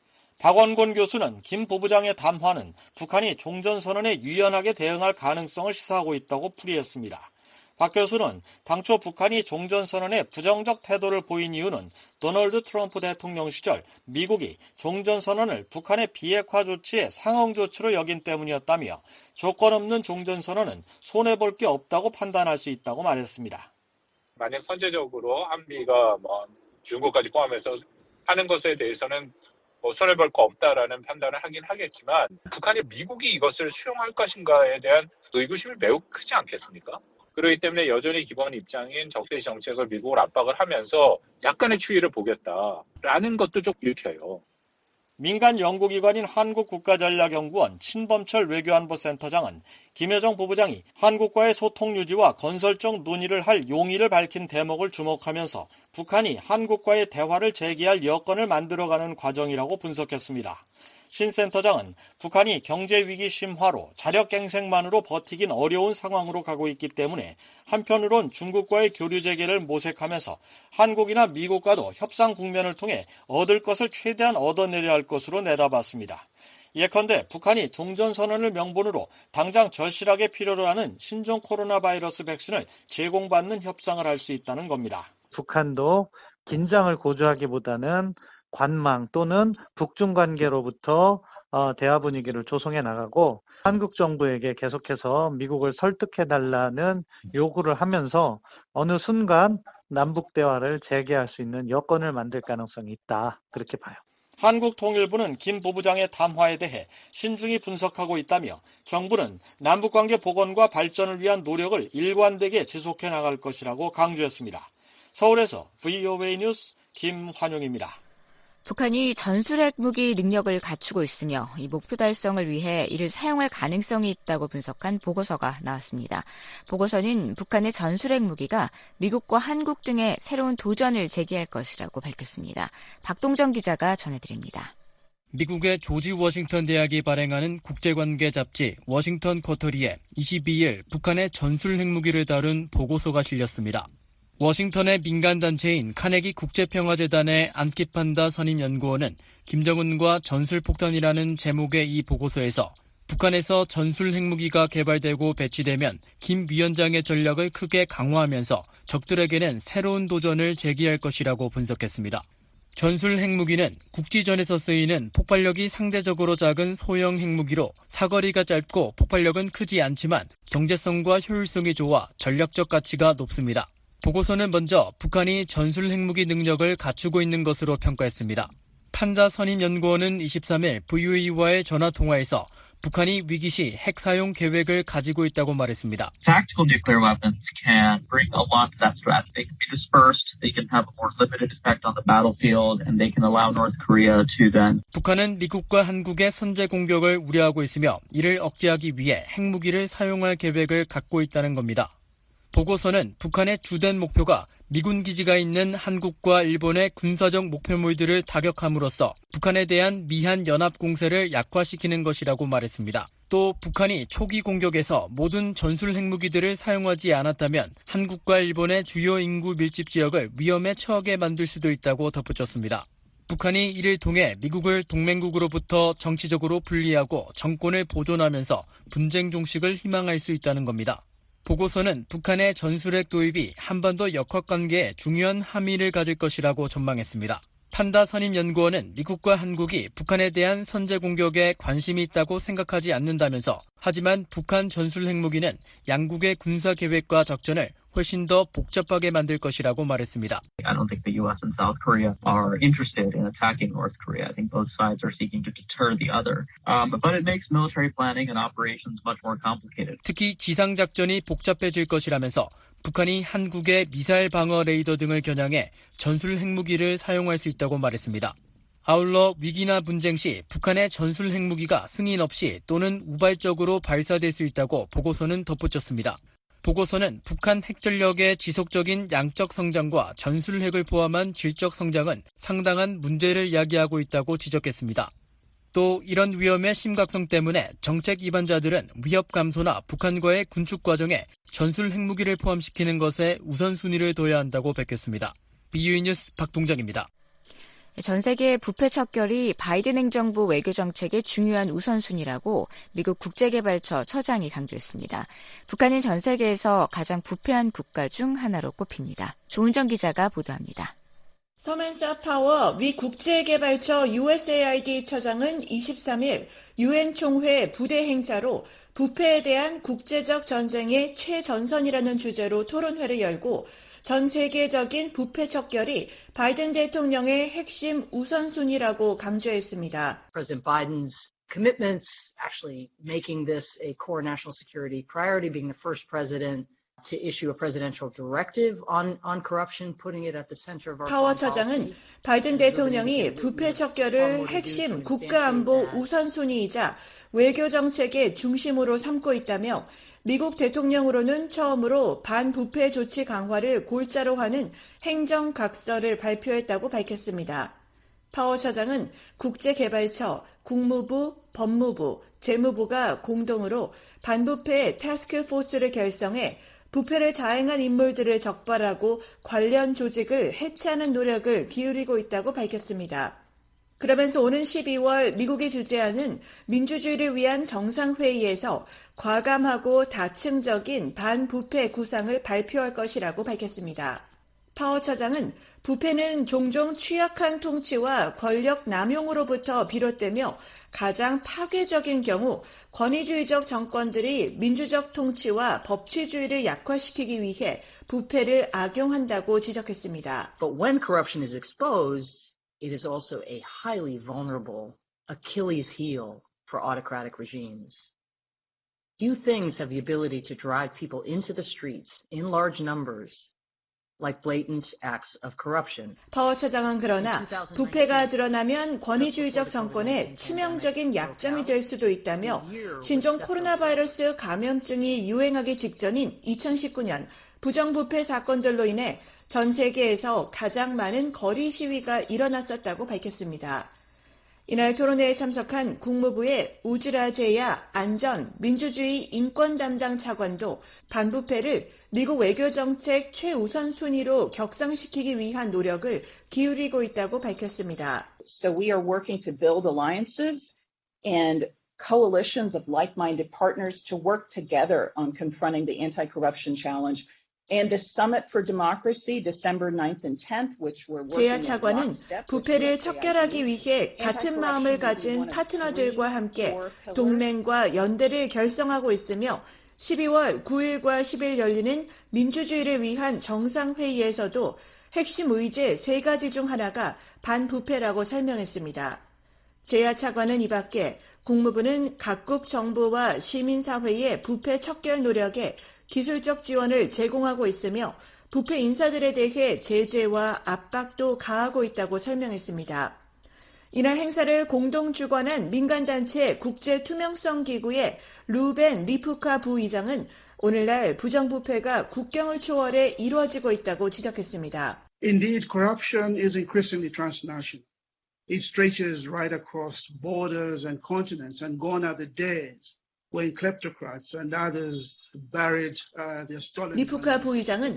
박원곤 교수는 김 부부장의 담화는 북한이 종전선언에 유연하게 대응할 가능성을 시사하고 있다고 풀이했습니다. 박 교수는 당초 북한이 종전선언에 부정적 태도를 보인 이유는 도널드 트럼프 대통령 시절 미국이 종전선언을 북한의 비핵화 조치의 상응 조치로 여긴 때문이었다며 조건 없는 종전선언은 손해볼 게 없다고 판단할 수 있다고 말했습니다. 만약 선제적으로 한미가 뭐 중국까지 포함해서 하는 것에 대해서는 뭐 손해볼 거 없다라는 판단을 하긴 하겠지만 북한이 미국이 이것을 수용할 것인가에 대한 의구심이 매우 크지 않겠습니까? 그렇기 때문에 여전히 기본 입장인 적대시 정책을 미국을 압박을 하면서 약간의 추이를 보겠다라는 것도 좀 읽혀요. 민간 연구기관인 한국국가전략연구원 친범철 외교안보센터장은 김여정 부부장이 한국과의 소통 유지와 건설적 논의를 할 용의를 밝힌 대목을 주목하면서 북한이 한국과의 대화를 재개할 여건을 만들어가는 과정이라고 분석했습니다. 신 센터장은 북한이 경제위기 심화로 자력갱생만으로 버티긴 어려운 상황으로 가고 있기 때문에 한편으론 중국과의 교류 재개를 모색하면서 한국이나 미국과도 협상 국면을 통해 얻을 것을 최대한 얻어내려 할 것으로 내다봤습니다. 예컨대 북한이 종전선언을 명분으로 당장 절실하게 필요로 하는 신종 코로나 바이러스 백신을 제공받는 협상을 할 수 있다는 겁니다. 북한도 긴장을 고조하기보다는 관망 또는 북중 관계로부터 어, 대화 분위기를 조성해 나가고 한국 정부에게 계속해서 미국을 설득해달라는 요구를 하면서 어느 순간 남북 대화를 재개할 수 있는 여건을 만들 가능성이 있다. 그렇게 봐요. 한국통일부는 김 부부장의 담화에 대해 신중히 분석하고 있다며 정부는 남북관계 복원과 발전을 위한 노력을 일관되게 지속해 나갈 것이라고 강조했습니다. 서울에서 브이오에이 뉴스 김환용입니다. 북한이 전술핵 무기 능력을 갖추고 있으며 이 목표 달성을 위해 이를 사용할 가능성이 있다고 분석한 보고서가 나왔습니다. 보고서는 북한의 전술핵 무기가 미국과 한국 등의 새로운 도전을 제기할 것이라고 밝혔습니다. 박동정 기자가 전해드립니다. 미국의 조지 워싱턴 대학이 발행하는 국제관계 잡지 워싱턴 쿼터리에 이십이일 북한의 전술핵 무기를 다룬 보고서가 실렸습니다. 워싱턴의 민간단체인 카네기 국제평화재단의 안키판다 선임연구원은 김정은과 전술폭탄이라는 제목의 이 보고서에서 북한에서 전술 핵무기가 개발되고 배치되면 김 위원장의 전략을 크게 강화하면서 적들에게는 새로운 도전을 제기할 것이라고 분석했습니다. 전술 핵무기는 국지전에서 쓰이는 폭발력이 상대적으로 작은 소형 핵무기로 사거리가 짧고 폭발력은 크지 않지만 경제성과 효율성이 좋아 전략적 가치가 높습니다. 보고서는 먼저 북한이 전술 핵무기 능력을 갖추고 있는 것으로 평가했습니다. 판다 선임연구원은 이십삼일 브이오에이와의 전화통화에서 북한이 위기 시 핵 사용 계획을 가지고 있다고 말했습니다. Tactical nuclear weapons can bring a lot to that threat. They can be dispersed, they can have a more limited effect on the battlefield, and they can allow North Korea to then. 북한은 미국과 한국의 선제 공격을 우려하고 있으며 이를 억제하기 위해 핵무기를 사용할 계획을 갖고 있다는 겁니다. 보고서는 북한의 주된 목표가 미군 기지가 있는 한국과 일본의 군사적 목표물들을 타격함으로써 북한에 대한 미한 연합 공세를 약화시키는 것이라고 말했습니다. 또 북한이 초기 공격에서 모든 전술 핵무기들을 사용하지 않았다면 한국과 일본의 주요 인구 밀집 지역을 위험에 처하게 만들 수도 있다고 덧붙였습니다. 북한이 이를 통해 미국을 동맹국으로부터 정치적으로 분리하고 정권을 보존하면서 분쟁 종식을 희망할 수 있다는 겁니다. 보고서는 북한의 전술핵 도입이 한반도 역학관계에 중요한 함의를 가질 것이라고 전망했습니다. 판다 선임연구원은 미국과 한국이 북한에 대한 선제 공격에 관심이 있다고 생각하지 않는다면서 하지만 북한 전술 핵무기는 양국의 군사 계획과 작전을 훨씬 더 복잡하게 만들 것이라고 말했습니다. I don't think the U S and South Korea are interested in attacking North Korea. I think both sides are seeking to deter the other. Um, but it makes military planning and operations much more complicated. 특히 지상작전이 복잡해질 것이라면서 북한이 한국의 미사일 방어 레이더 등을 겨냥해 전술 핵무기를 사용할 수 있다고 말했습니다. 아울러 위기나 분쟁 시 북한의 전술 핵무기가 승인 없이 또는 우발적으로 발사될 수 있다고 보고서는 덧붙였습니다. 보고서는 북한 핵전력의 지속적인 양적 성장과 전술핵을 포함한 질적 성장은 상당한 문제를 야기하고 있다고 지적했습니다. 또 이런 위험의 심각성 때문에 정책 위반자들은 위협 감소나 북한과의 군축 과정에 전술 핵무기를 포함시키는 것에 우선순위를 둬야 한다고 밝혔습니다. 비유이 뉴스 박동정입니다. 전 세계 부패 척결이 바이든 행정부 외교 정책의 중요한 우선순위라고 미국 국제개발처 처장이 강조했습니다. 북한은 전 세계에서 가장 부패한 국가 중 하나로 꼽힙니다. 조은정 기자가 보도합니다. 서맨사 파워 미 국제개발처 유에스에이아이디 처장은 이십삼일 유엔 총회 부대 행사로 부패에 대한 국제적 전쟁의 최전선이라는 주제로 토론회를 열고 전 세계적인 부패 척결이 바이든 대통령의 핵심 우선순위라고 강조했습니다. President Biden's commitments, actually making this a core national security priority, being the first president to issue a presidential directive on, on corruption, putting it at the center of our 파워 foreign policy. 처장은 바이든 대통령이 부패 척결을 핵심 국가안보 우선순위이자 외교 정책의 중심으로 삼고 있다며 미국 대통령으로는 처음으로 반부패 조치 강화를 골자로 하는 행정각서를 발표했다고 밝혔습니다. 파워 처장은 국제개발처, 국무부, 법무부, 재무부가 공동으로 반부패 타스크포스를 결성해 부패를 자행한 인물들을 적발하고 관련 조직을 해체하는 노력을 기울이고 있다고 밝혔습니다. 그러면서 오는 십이월 미국이 주재하는 민주주의를 위한 정상회의에서 과감하고 다층적인 반부패 구상을 발표할 것이라고 밝혔습니다. 파워 처장은 부패는 종종 취약한 통치와 권력 남용으로부터 비롯되며 가장 파괴적인 경우 권위주의적 정권들이 민주적 통치와 법치주의를 약화시키기 위해 부패를 악용한다고 지적했습니다. But when corruption is exposed, it is also a highly vulnerable Achilles heel for autocratic regimes. Few things have the ability to drive people into the streets in large numbers like blatant acts of corruption. 파워 처장은 그러나 부패가 드러나면 권위주의적 정권의 치명적인 약점이 될 수도 있다며 신종 코로나 바이러스 감염증이 유행하기 직전인 이천십구년 부정부패 사건들로 인해 전 세계에서 가장 많은 거리 시위가 일어났었다고 밝혔습니다. 이날 토론회에 참석한 국무부의 우즈라제야 안전, 민주주의, 인권 담당 차관도 반부패를 미국 외교정책 최우선 순위로 격상시키기 위한 노력을 기울이고 있다고 밝혔습니다. So we are working to build alliances and coalitions of like-minded partners to work together on confronting the anti-corruption challenge. And the Summit for Democracy, December ninth and tenth, which we're working 제야 차관은 부패를 척결하기 위해 같은 마음을 가진 파트너들과 함께 동맹과 연대를 결성하고 있으며 십이월 구일과 십일 열리는 민주주의를 위한 정상회의에서도 핵심 의제 세 가지 중 하나가 반부패라고 설명했습니다. 제야 차관은 이 밖에 국무부는 각국 정부와 시민사회의 부패 척결 노력에 기술적 지원을 제공하고 있으며 부패 인사들에 대해 제재와 압박도 가하고 있다고 설명했습니다. 이날 행사를 공동 주관한 민간단체 국제투명성기구의 루벤 리프카 부의장은 오늘날 부정부패가 국경을 초월해 이루어지고 있다고 지적했습니다. Indeed, corruption is increasingly transnational. It stretches right across borders and continents, and gone are the days when kleptocrats and others buried uh, their stolen. 리프카 부의장은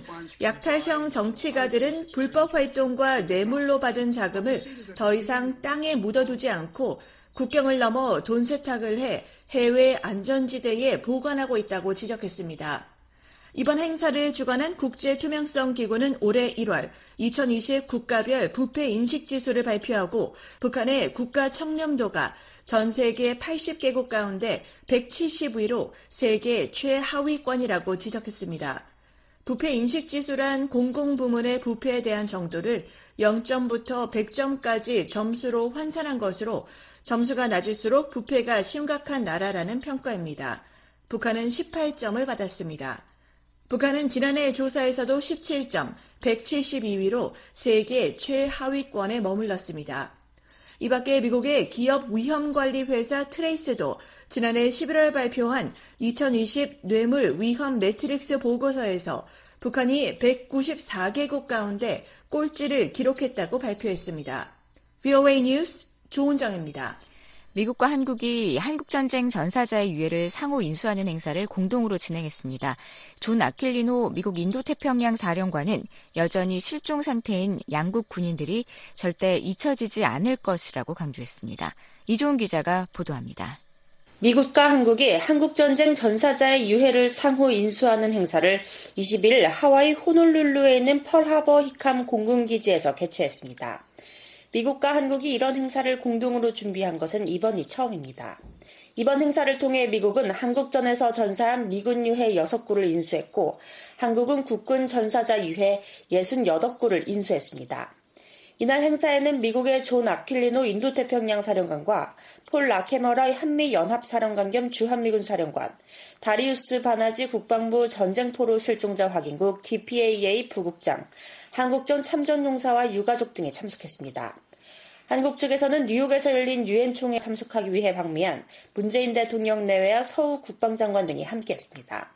약탈형 정치가들은 불법 활동과 뇌물로 받은 자금을 더 이상 땅에 묻어두지 않고 국경을 넘어 돈 세탁을 해 해외 안전지대에 보관하고 있다고 지적했습니다. 이번 행사를 주관한 국제투명성기구는 올해 일월 이천이십 국가별 부패 인식지수를 발표하고 북한의 국가 청렴도가 전 세계 팔십 개국 가운데 백칠십 위로 세계 최하위권이라고 지적했습니다. 부패 인식지수란 공공부문의 부패에 대한 정도를 영 점부터 백 점까지 점수로 환산한 것으로 점수가 낮을수록 부패가 심각한 나라라는 평가입니다. 북한은 십팔 점을 받았습니다. 북한은 지난해 조사에서도 십칠 점, 백칠십이 위로 세계 최하위권에 머물렀습니다. 이 밖에 미국의 기업 위험관리 회사 트레이스도 지난해 십일월 발표한 이천이십 뇌물 위험 매트릭스 보고서에서 북한이 백구십사 개국 가운데 꼴찌를 기록했다고 발표했습니다. 브이오에이 뉴스 조은정입니다. 미국과 한국이 한국전쟁 전사자의 유해를 상호 인수하는 행사를 공동으로 진행했습니다. 존 아킬리노 미국 인도태평양 사령관은 여전히 실종 상태인 양국 군인들이 절대 잊혀지지 않을 것이라고 강조했습니다. 이종훈 기자가 보도합니다. 미국과 한국이 한국전쟁 전사자의 유해를 상호 인수하는 행사를 이십일 하와이 호놀룰루에 있는 펄하버 히캄 공군기지에서 개최했습니다. 미국과 한국이 이런 행사를 공동으로 준비한 것은 이번이 처음입니다. 이번 행사를 통해 미국은 한국전에서 전사한 미군 유해 여섯 구를 인수했고 한국은 국군 전사자 유해 육십팔 구를 인수했습니다. 이날 행사에는 미국의 존 아킬리노 인도태평양 사령관과 폴 라케머라 한미연합사령관 겸 주한미군 사령관, 다리우스 바나지 국방부 전쟁포로 실종자 확인국 디피에이에이 부국장, 한국전 참전용사와 유가족 등이 참석했습니다. 한국 측에서는 뉴욕에서 열린 유엔 총회에 참석하기 위해 방미한 문재인 대통령 내외와 서우 국방장관 등이 함께했습니다.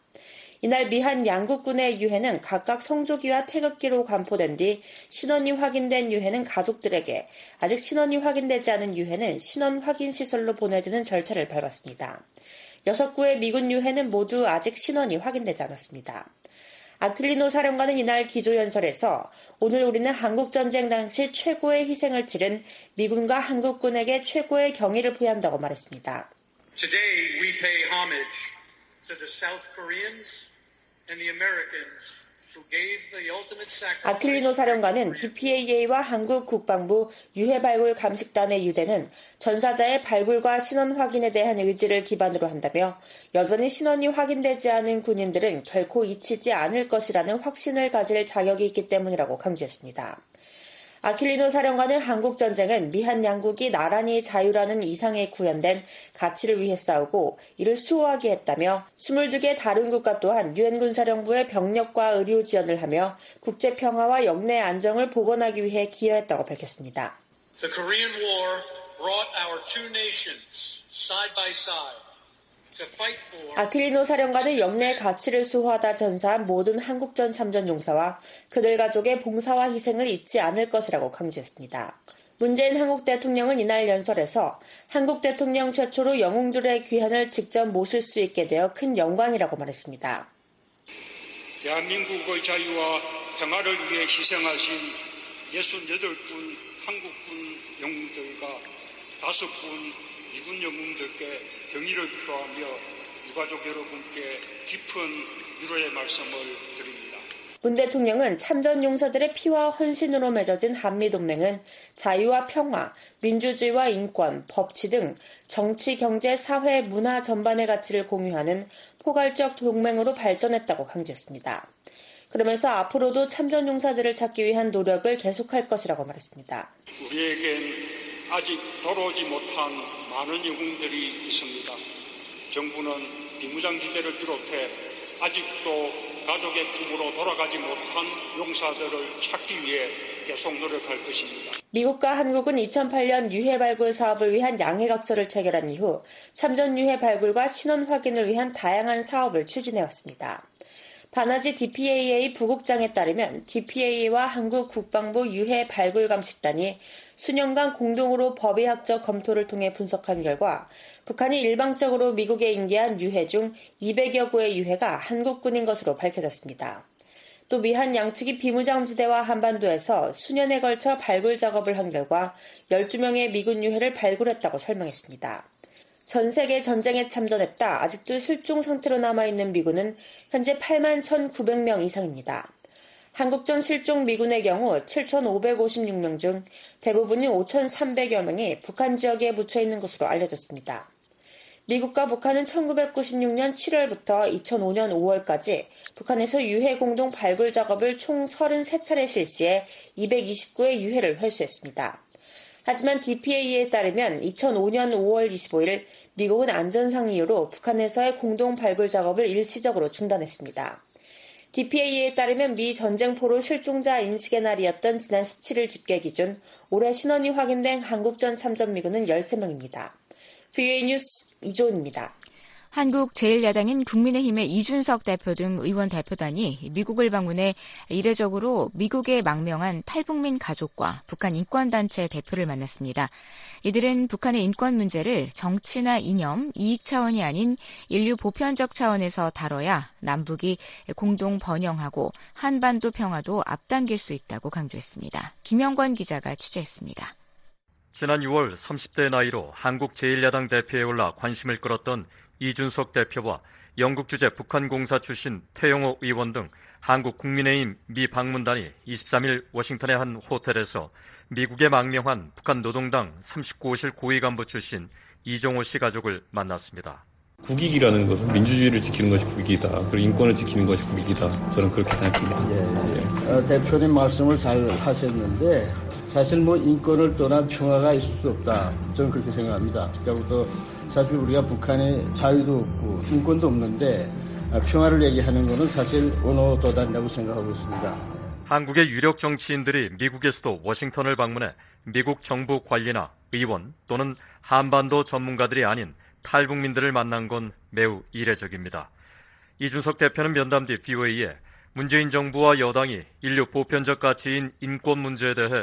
이날 미한 양국군의 유해는 각각 성조기와 태극기로 관포된 뒤 신원이 확인된 유해는 가족들에게, 아직 신원이 확인되지 않은 유해는 신원 확인 시설로 보내주는 절차를 밟았습니다. 여섯 구의 미군 유해는 모두 아직 신원이 확인되지 않았습니다. 아킬리노 사령관은 이날 기조연설에서 오늘 우리는 한국전쟁 당시 최고의 희생을 치른 미군과 한국군에게 최고의 경의를 표한다고 말했습니다. Today we pay homage to the South Koreans and the Americans who gave the ultimate sacrifice. 아킬리노 사령관은 디피에이에이와 한국 국방부 유해 발굴 감식단의 유대는 전사자의 발굴과 신원 확인에 대한 의지를 기반으로 한다며 여전히 신원이 확인되지 않은 군인들은 결코 잊히지 않을 것이라는 확신을 가질 자격이 있기 때문이라고 강조했습니다. 아킬리노 사령관은 한국전쟁은 미한 양국이 나란히 자유라는 이상에 구현된 가치를 위해 싸우고 이를 수호하게 했다며 이십이 개 다른 국가 또한 유엔 군사령부의 병력과 의료 지원을 하며 국제평화와 영내 안정을 복원하기 위해 기여했다고 밝혔습니다. The Korean War brought our two nations side by side. 아킬리노 사령관은 영내의 가치를 수호하다 전사한 모든 한국전 참전 용사와 그들 가족의 봉사와 희생을 잊지 않을 것이라고 강조했습니다. 문재인 한국 대통령은 이날 연설에서 한국 대통령 최초로 영웅들의 귀환을 직접 모실 수 있게 되어 큰 영광이라고 말했습니다. 대한민국의 자유와 평화를 위해 희생하신 육십팔 군 한국군 영웅들과 다섯 군 미군 영웅들께 경의를 표하며 유가족 여러분께 깊은 위로의 말씀을 드립니다. 문 대통령은 참전 용사들의 피와 헌신으로 맺어진 한미동맹은 자유와 평화, 민주주의와 인권, 법치 등 정치, 경제, 사회, 문화 전반의 가치를 공유하는 포괄적 동맹으로 발전했다고 강조했습니다. 그러면서 앞으로도 참전 용사들을 찾기 위한 노력을 계속할 것이라고 말했습니다. 우리에겐 아직 돌아오지 못한 많은 영웅들이 있습니다. 정부는 비무장지대를 비롯해 아직도 가족의 품으로 돌아가지 못한 용사들을 찾기 위해 계속 노력할 것입니다. 미국과 한국은 이천팔 년 유해 발굴 사업을 위한 양해각서를 체결한 이후 참전 유해 발굴과 신원 확인을 위한 다양한 사업을 추진해왔습니다. 바나지 디피에이에이 부국장에 따르면 디피에이에이와 한국 국방부 유해 발굴 감식단이 수년간 공동으로 법의학적 검토를 통해 분석한 결과 북한이 일방적으로 미국에 인계한 유해 중 이백여 구의 유해가 한국군인 것으로 밝혀졌습니다. 또 미한 양측이 비무장지대와 한반도에서 수년에 걸쳐 발굴 작업을 한 결과 열두 명의 미군 유해를 발굴했다고 설명했습니다. 전 세계 전쟁에 참전했다 아직도 실종 상태로 남아있는 미군은 현재 팔만 천구백 명 이상입니다. 한국전 실종 미군의 경우 칠천오백오십육 명 중 대부분이 오천삼백여 명이 북한 지역에 묻혀있는 것으로 알려졌습니다. 미국과 북한은 천구백구십육 년 칠월부터 이천오 년 오월까지 북한에서 유해 공동 발굴 작업을 총 서른세 차례 실시해 이백이십 구의 유해를 회수했습니다. 하지만 디피에이에 따르면 이천오 년 오월 이십오일 미국은 안전상 이유로 북한에서의 공동 발굴 작업을 일시적으로 중단했습니다. 디피에이에 따르면 미 전쟁포로 실종자 인식의 날이었던 지난 십칠일 집계 기준 올해 신원이 확인된 한국전 참전 미군은 열세 명입니다. 브이오에이 뉴스 이조은입니다. 한국 제일 야당인 국민의힘의 이준석 대표 등 의원 대표단이 미국을 방문해 이례적으로 미국에 망명한 탈북민 가족과 북한 인권단체 대표를 만났습니다. 이들은 북한의 인권 문제를 정치나 이념, 이익 차원이 아닌 인류 보편적 차원에서 다뤄야 남북이 공동 번영하고 한반도 평화도 앞당길 수 있다고 강조했습니다. 김영권 기자가 취재했습니다. 지난 유월 삼십 대 나이로 한국 제일 야당 대표에 올라 관심을 끌었던 이준석 대표와 영국 주재 북한 공사 출신 태영호 의원 등 한국 국민의힘 미 방문단이 이십삼일 워싱턴의 한 호텔에서 미국에 망명한 북한 노동당 삼십구 호실 고위 간부 출신 이종호 씨 가족을 만났습니다. 국익이라는 것은 민주주의를 지키는 것이 국익이다. 그리고 인권을 지키는 것이 국익이다. 저는 그렇게 생각합니다. 예, 예. 어, 대표님 말씀을 잘 하셨는데 사실 뭐 인권을 떠나 평화가 있을 수 없다. 저는 그렇게 생각합니다. 그리고 또 사실 우리가 북한에 자유도 없고 인권도 없는데 평화를 얘기하는 것은 사실 언어 도단이라고 생각하고 있습니다. 한국의 유력 정치인들이 미국에서도 워싱턴을 방문해 미국 정부 관리나 의원 또는 한반도 전문가들이 아닌 탈북민들을 만난 건 매우 이례적입니다. 이준석 대표는 면담 뒤 브이오에이에 문재인 정부와 여당이 인류 보편적 가치인 인권 문제에 대해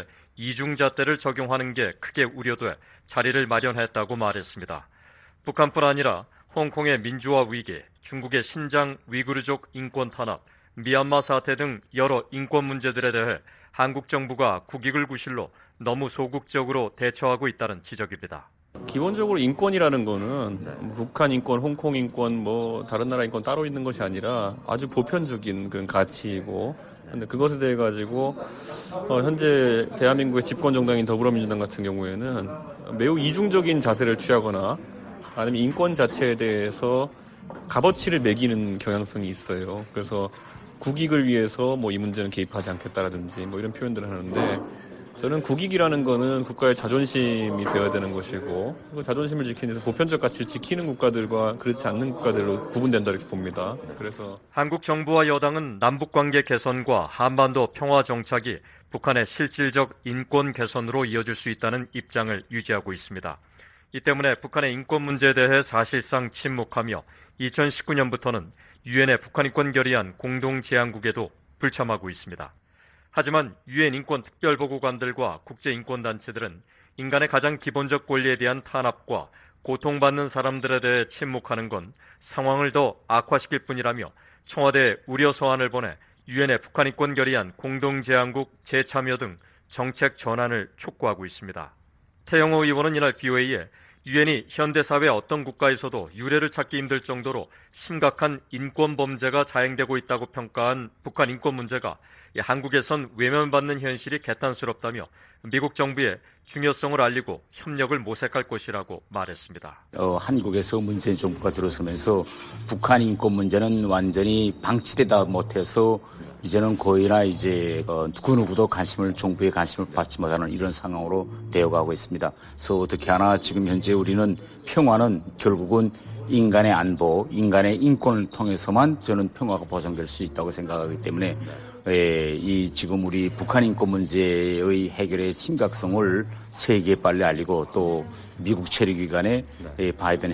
이중잣대를 적용하는 게 크게 우려돼 자리를 마련했다고 말했습니다. 북한뿐 아니라 홍콩의 민주화 위기, 중국의 신장 위구르족 인권 탄압, 미얀마 사태 등 여러 인권 문제들에 대해 한국 정부가 국익을 구실로 너무 소극적으로 대처하고 있다는 지적입니다. 기본적으로 인권이라는 거는 북한 인권, 홍콩 인권, 뭐 다른 나라 인권 따로 있는 것이 아니라 아주 보편적인 그런 가치이고, 근데 그것에 대해 가지고 어, 현재 대한민국의 집권 정당인 더불어민주당 같은 경우에는 매우 이중적인 자세를 취하거나 아니면 인권 자체에 대해서 값어치를 매기는 경향성이 있어요. 그래서 국익을 위해서 뭐 이 문제는 개입하지 않겠다라든지 뭐 이런 표현들을 하는데, 저는 국익이라는 거는 국가의 자존심이 되어야 되는 것이고, 그 자존심을 지키기 위해서 보편적 가치를 지키는 국가들과 그렇지 않는 국가들로 구분된다 이렇게 봅니다. 그래서 한국 정부와 여당은 남북관계 개선과 한반도 평화 정착이 북한의 실질적 인권 개선으로 이어질 수 있다는 입장을 유지하고 있습니다. 이 때문에 북한의 인권 문제에 대해 사실상 침묵하며 이천십구 년부터는 유엔의 북한 인권 결의안 공동 제안국에도 불참하고 있습니다. 하지만 유엔 인권 특별보고관들과 국제인권단체들은 인간의 가장 기본적 권리에 대한 탄압과 고통받는 사람들에 대해 침묵하는 건 상황을 더 악화시킬 뿐이라며 청와대에 우려 서한을 보내 유엔의 북한 인권 결의안 공동 제안국 재참여 등 정책 전환을 촉구하고 있습니다. 태영호 의원은 이날 브이오에이에 유엔이 현대사회 어떤 국가에서도 유례를 찾기 힘들 정도로 심각한 인권 범죄가 자행되고 있다고 평가한 북한 인권 문제가 한국에선 외면받는 현실이 개탄스럽다며 미국 정부에 중요성을 알리고 협력을 모색할 것이라고 말했습니다. 어, 한국에서 문재인 정부가 들어서면서 북한 인권 문제는 완전히 방치되다 못해서 이제는 거의나 이제 어, 누구누구도 관심을 정부의 관심을 받지 못하는 이런 상황으로 되어가고 있습니다. 그래서 어떻게 하나 지금 현재 우리는 평화는 결국은 인간의 안보, 인간의 인권을 통해서만 저는 평화가 보장될 수 있다고 생각하기 때문에 에, 이 지금 우리 북한 인권 문제의 해결의 심각성을 세계에 빨리 알리고 또 미국 체류기관에 바이든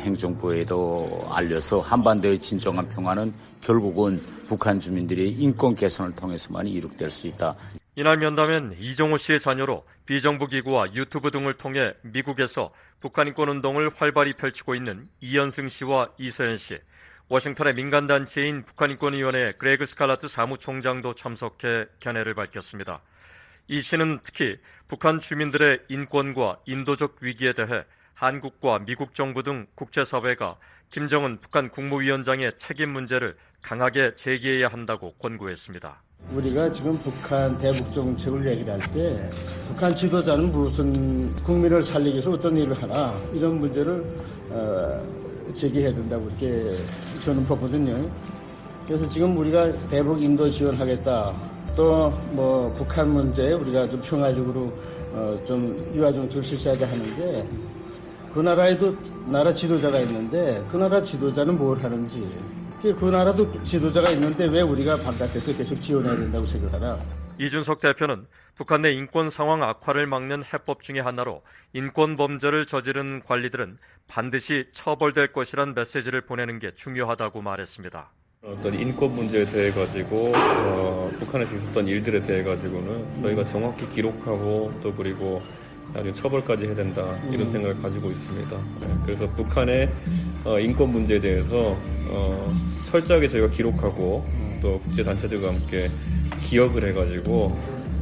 행정부에도 알려서 한반도의 진정한 평화는 결국은 북한 주민들의 인권 개선을 통해서만 이룩될 수 있다. 이날 면담엔 이종호 씨의 자녀로 비정부 기구와 유튜브 등을 통해 미국에서 북한 인권 운동을 활발히 펼치고 있는 이현승 씨와 이서연 씨, 워싱턴의 민간단체인 북한인권위원회 그레그 스칼라트 사무총장도 참석해 견해를 밝혔습니다. 이 씨는 특히 북한 주민들의 인권과 인도적 위기에 대해 한국과 미국 정부 등 국제사회가 김정은 북한 국무위원장의 책임 문제를 강하게 제기해야 한다고 권고했습니다. 우리가 지금 북한 대북 정책을 얘기를 할 때 북한 지도자는 무슨 국민을 살리기 위해서 어떤 일을 하나 이런 문제를 어, 제기해야 된다고 이렇게 저는 보거든요. 그래서 지금 우리가 대북 인도 지원하겠다. 또 뭐 북한 문제 우리가 좀 평화적으로 어, 좀 유화 정책을 실시하자 하는데 그 나라에도 나라 지도자가 있는데 그 나라 지도자는 뭘 하는지 그 나라도 지도자가 있는데 왜 우리가 바깥에서 계속 지원해야 된다고 생각하나? 이준석 대표는 북한 내 인권 상황 악화를 막는 해법 중의 하나로 인권 범죄를 저지른 관리들은 반드시 처벌될 것이란 메시지를 보내는 게 중요하다고 말했습니다. 어떤 인권 문제에 대해 가지고 어, 북한에서 있었던 일들에 대해 가지고는 저희가 정확히 기록하고 또 그리고 나중에 처벌까지 해야 된다 이런 생각을 가지고 있습니다. 네, 그래서 북한의 어, 인권 문제에 대해서 어, 철저하게 저희가 기록하고 또 국제 단체들과 함께 기억을 해가지고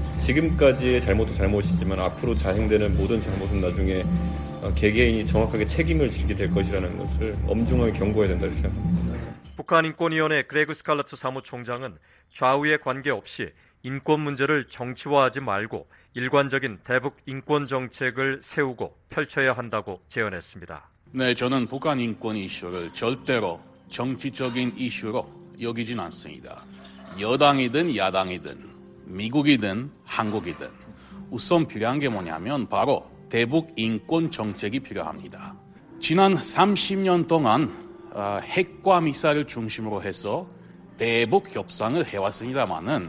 지금까지의 잘못도 잘못이지만 앞으로 자행되는 모든 잘못은 나중에 어, 개개인이 정확하게 책임을 지게 될 것이라는 것을 엄중하게 경고해야 된다 이렇게 생각합니다. 북한인권위원회 그레그 스칼러트 사무총장은 좌우에 관계없이 인권 문제를 정치화하지 말고 일관적인 대북 인권 정책을 세우고 펼쳐야 한다고 제언했습니다. 네, 저는 북한 인권 이슈를 절대로 정치적인 이슈로 여기진 않습니다. 여당이든 야당이든 미국이든 한국이든 우선 필요한 게 뭐냐면 바로 대북 인권 정책이 필요합니다. 지난 삼십 년 동안 어, 핵과 미사일을 중심으로 해서 대북 협상을 해왔습니다마는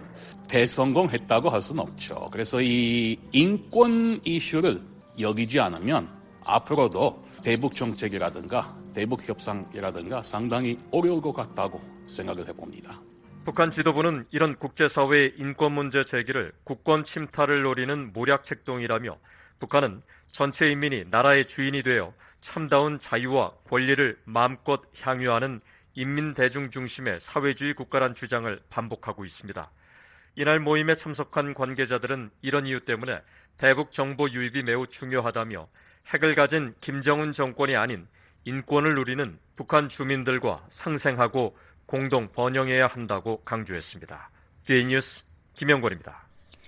대성공했다고 할 수는 없죠. 그래서 이 인권 이슈를 여기지 않으면 앞으로도 대북 정책이라든가 대북 협상이라든가 상당히 어려울 것 같다고 생각을 해봅니다. 북한 지도부는 이런 국제사회의 인권 문제 제기를 국권 침탈을 노리는 모략책동이라며 북한은 전체 인민이 나라의 주인이 되어 참다운 자유와 권리를 마음껏 향유하는 인민대중 중심의 사회주의 국가란 주장을 반복하고 있습니다. 이날 모임에 참석한 관계자들은 이런 이유 때문에 대북 정보 유입이 매우 중요하다며 핵을 가진 김정은 정권이 아닌 인권을 누리는 북한 주민들과 상생하고 공동 번영해야 한다고 강조했습니다. 디에이 뉴스 김영권입니다.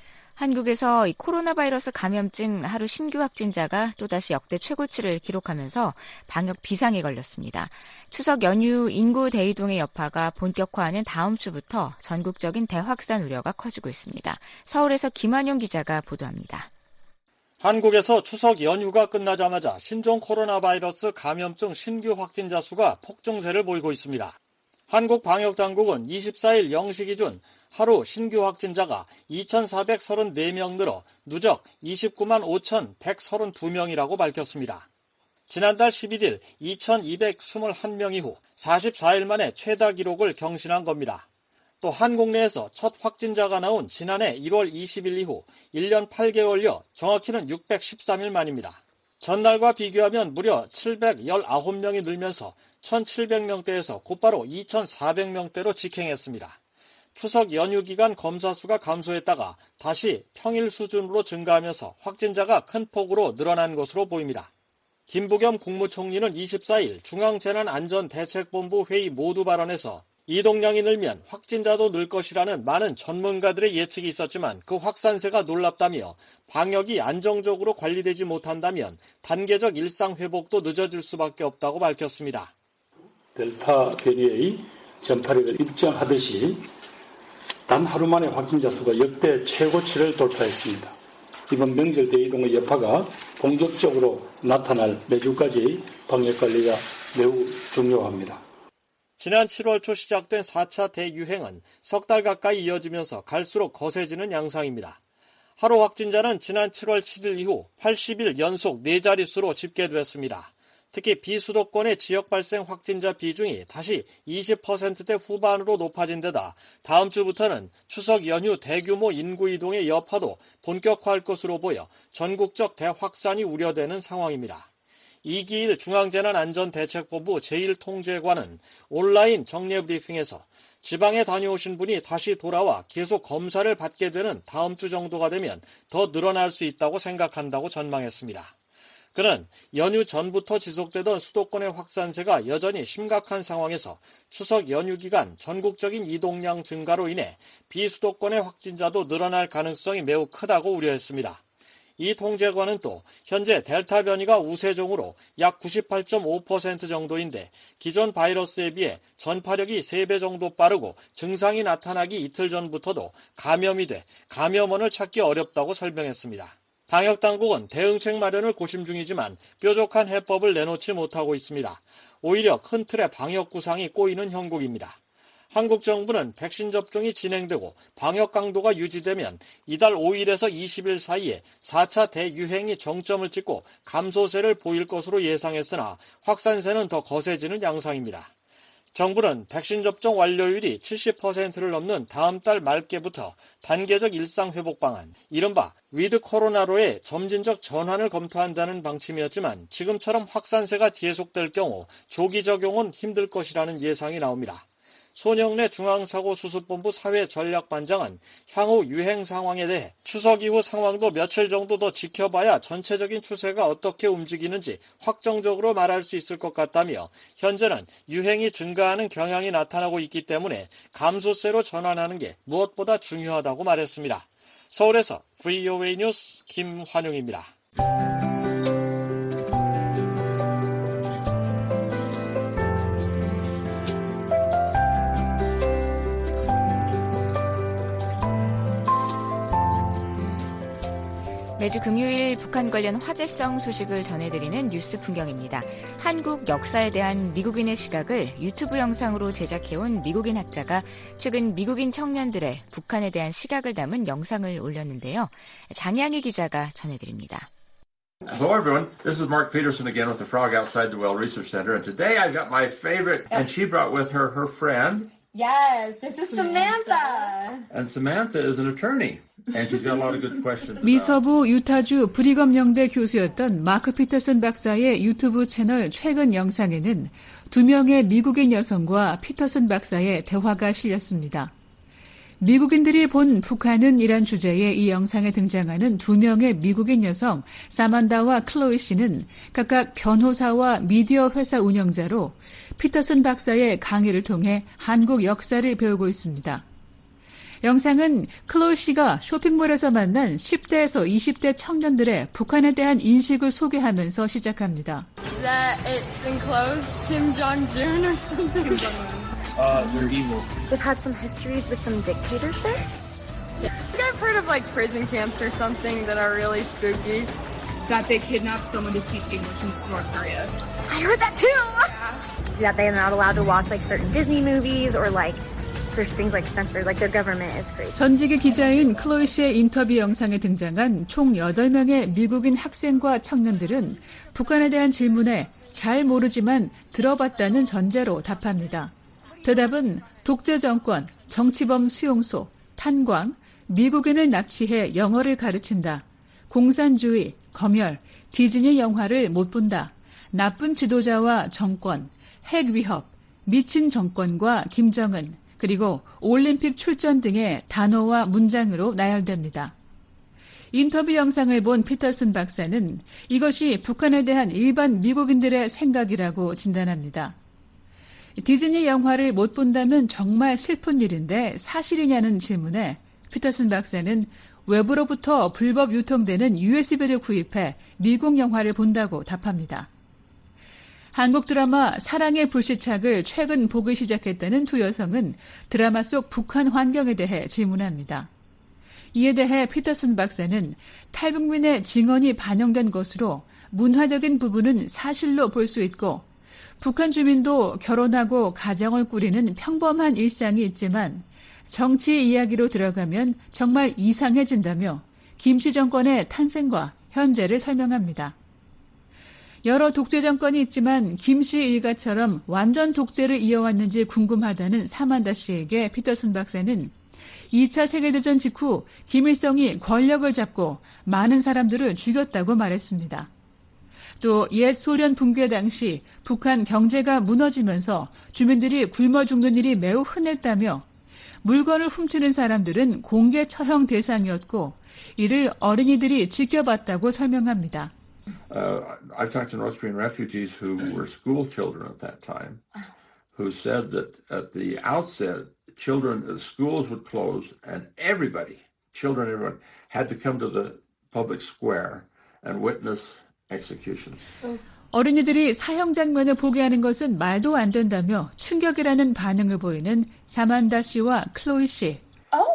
한국에서 이 코로나 바이러스 감염증 하루 신규 확진자가 또다시 역대 최고치를 기록하면서 방역 비상에 걸렸습니다. 추석 연휴 인구 대이동의 여파가 본격화하는 다음 주부터 전국적인 대확산 우려가 커지고 있습니다. 서울에서 김한용 기자가 보도합니다. 한국에서 추석 연휴가 끝나자마자 신종 코로나 바이러스 감염증 신규 확진자 수가 폭증세를 보이고 있습니다. 한국방역당국은 이십사일 영 시 기준 하루 신규 확진자가 이천사백삼십사 명 늘어 누적 이십구만 오천백삼십이 명이라고 밝혔습니다. 지난달 십일일 이천이백이십일 명 이후 사십사 일 만에 최다 기록을 경신한 겁니다. 또 한국 내에서 첫 확진자가 나온 지난해 일월 이십일 이후 일 년 팔 개월여 정확히는 육백십삼 일 만입니다. 전날과 비교하면 무려 칠백십구 명이 늘면서 천칠백 명대에서 곧바로 이천사백 명대로 직행했습니다. 추석 연휴 기간 검사 수가 감소했다가 다시 평일 수준으로 증가하면서 확진자가 큰 폭으로 늘어난 것으로 보입니다. 김부겸 국무총리는 이십사일 중앙재난안전대책본부 회의 모두 발언에서 이동량이 늘면 확진자도 늘 것이라는 많은 전문가들의 예측이 있었지만 그 확산세가 놀랍다며 방역이 안정적으로 관리되지 못한다면 단계적 일상 회복도 늦어질 수밖에 없다고 밝혔습니다. 델타 변이의 전파력을 입증하듯이 단 하루 만에 확진자 수가 역대 최고치를 돌파했습니다. 이번 명절 대이동의 여파가 본격적으로 나타날 매주까지 방역관리가 매우 중요합니다. 지난 칠월 초 시작된 사 차 대유행은 석 달 가까이 이어지면서 갈수록 거세지는 양상입니다. 하루 확진자는 지난 칠월 칠일 이후 팔십 일 연속 네 자릿수로 집계됐습니다. 특히 비수도권의 지역 발생 확진자 비중이 다시 이십 퍼센트대 후반으로 높아진 데다 다음 주부터는 추석 연휴 대규모 인구 이동의 여파도 본격화할 것으로 보여 전국적 대확산이 우려되는 상황입니다. 이기일 중앙재난안전대책본부 제일 통제관은 온라인 정례 브리핑에서 지방에 다녀오신 분이 다시 돌아와 계속 검사를 받게 되는 다음 주 정도가 되면 더 늘어날 수 있다고 생각한다고 전망했습니다. 그는 연휴 전부터 지속되던 수도권의 확산세가 여전히 심각한 상황에서 추석 연휴 기간 전국적인 이동량 증가로 인해 비수도권의 확진자도 늘어날 가능성이 매우 크다고 우려했습니다. 이 통제관은 또 현재 델타 변이가 우세종으로 약 구십팔 점 오 퍼센트 정도인데 기존 바이러스에 비해 전파력이 세 배 정도 빠르고 증상이 나타나기 이틀 전부터도 감염이 돼 감염원을 찾기 어렵다고 설명했습니다. 방역당국은 대응책 마련을 고심 중이지만 뾰족한 해법을 내놓지 못하고 있습니다. 오히려 큰 틀의 방역 구상이 꼬이는 형국입니다. 한국 정부는 백신 접종이 진행되고 방역 강도가 유지되면 이달 오일에서 이십일 사이에 사 차 대유행이 정점을 찍고 감소세를 보일 것으로 예상했으나 확산세는 더 거세지는 양상입니다. 정부는 백신 접종 완료율이 칠십 퍼센트를 넘는 다음 달 말께부터 단계적 일상회복 방안, 이른바 위드 코로나로의 점진적 전환을 검토한다는 방침이었지만 지금처럼 확산세가 계속될 경우 조기 적용은 힘들 것이라는 예상이 나옵니다. 손영래 중앙사고수습본부 사회전략반장은 향후 유행 상황에 대해 추석 이후 상황도 며칠 정도 더 지켜봐야 전체적인 추세가 어떻게 움직이는지 확정적으로 말할 수 있을 것 같다며 현재는 유행이 증가하는 경향이 나타나고 있기 때문에 감소세로 전환하는 게 무엇보다 중요하다고 말했습니다. 서울에서 브이오에이 뉴스 김환용입니다. 매주 금요일 북한 관련 화제성 소식을 전해드리는 뉴스 풍경입니다. 한국 역사에 대한 미국인의 시각을 유튜브 영상으로 제작해온 미국인 학자가 최근 미국인 청년들의 북한에 대한 시각을 담은 영상을 올렸는데요. 장양희 기자가 전해드립니다. Hello everyone, this is Mark Peterson again with the Frog Outside the Well Research Center, and today I've got my favorite, and she brought with her her friend. Yes, this is Samantha. And Samantha is an attorney, and she's got a lot of good questions. 미서부 유타주 브리검 영대 교수였던 마크 피터슨 박사의 유튜브 채널 최근 영상에는 두 명의 미국인 여성과 피터슨 박사의 대화가 실렸습니다. 미국인들이 본 북한은 이란 주제의 이 영상에 등장하는 두 명의 미국인 여성 사만다와 클로이 씨는 각각 변호사와 미디어 회사 운영자로 피터슨 박사의 강의를 통해 한국 역사를 배우고 있습니다. 영상은 클로이 씨가 쇼핑몰에서 만난 십 대에서 이십 대 청년들의 북한에 대한 인식을 소개하면서 시작합니다. That it's enclosed Kim Jong-un or something. Kim Jong-un. Uh, they're evil. They've had some histories with some dictatorships. I think I've heard of like prison camps or something that are really spooky. That they kidnapped someone to teach English in North Korea. I heard that too! Yeah. That they're not allowed to watch like certain Disney movies or like there's things like censored, like their government is crazy. 전직의 기자인 클로이 씨의 인터뷰 영상에 등장한 총 여덟 명의 미국인 학생과 청년들은 북한에 대한 질문에 잘 모르지만 들어봤다는 전제로 답합니다. 대답은 독재 정권, 정치범 수용소, 탄광, 미국인을 납치해 영어를 가르친다, 공산주의, 검열, 디즈니 영화를 못 본다, 나쁜 지도자와 정권, 핵 위협, 미친 정권과 김정은, 그리고 올림픽 출전 등의 단어와 문장으로 나열됩니다. 인터뷰 영상을 본 피터슨 박사는 이것이 북한에 대한 일반 미국인들의 생각이라고 진단합니다. 디즈니 영화를 못 본다면 정말 슬픈 일인데 사실이냐는 질문에 피터슨 박사는 외부로부터 불법 유통되는 유에스비를 구입해 미국 영화를 본다고 답합니다. 한국 드라마 사랑의 불시착을 최근 보기 시작했다는 두 여성은 드라마 속 북한 환경에 대해 질문합니다. 이에 대해 피터슨 박사는 탈북민의 증언이 반영된 것으로 문화적인 부분은 사실로 볼 수 있고 북한 주민도 결혼하고 가정을 꾸리는 평범한 일상이 있지만 정치 이야기로 들어가면 정말 이상해진다며 김씨 정권의 탄생과 현재를 설명합니다. 여러 독재 정권이 있지만 김씨 일가처럼 완전 독재를 이어왔는지 궁금하다는 사만다 씨에게 피터슨 박사는 이 차 세계대전 직후 김일성이 권력을 잡고 많은 사람들을 죽였다고 말했습니다. 또 옛 소련 붕괴 당시 북한 경제가 무너지면서 주민들이 굶어 죽는 일이 매우 흔했다며 물건을 훔치는 사람들은 공개 처형 대상이었고 이를 어린이들이 지켜봤다고 설명합니다. Uh, I've talked to North Korean refugees who were school children at that time, who said that at the outset, children, uh, schools would close and everybody, children, everyone, had to come to the public square and witness executions. 어린이들이 사형 장면을 보게 하는 것은 말도 안 된다며 충격이라는 반응을 보이는 사만다 씨와 클로이 씨. Oh,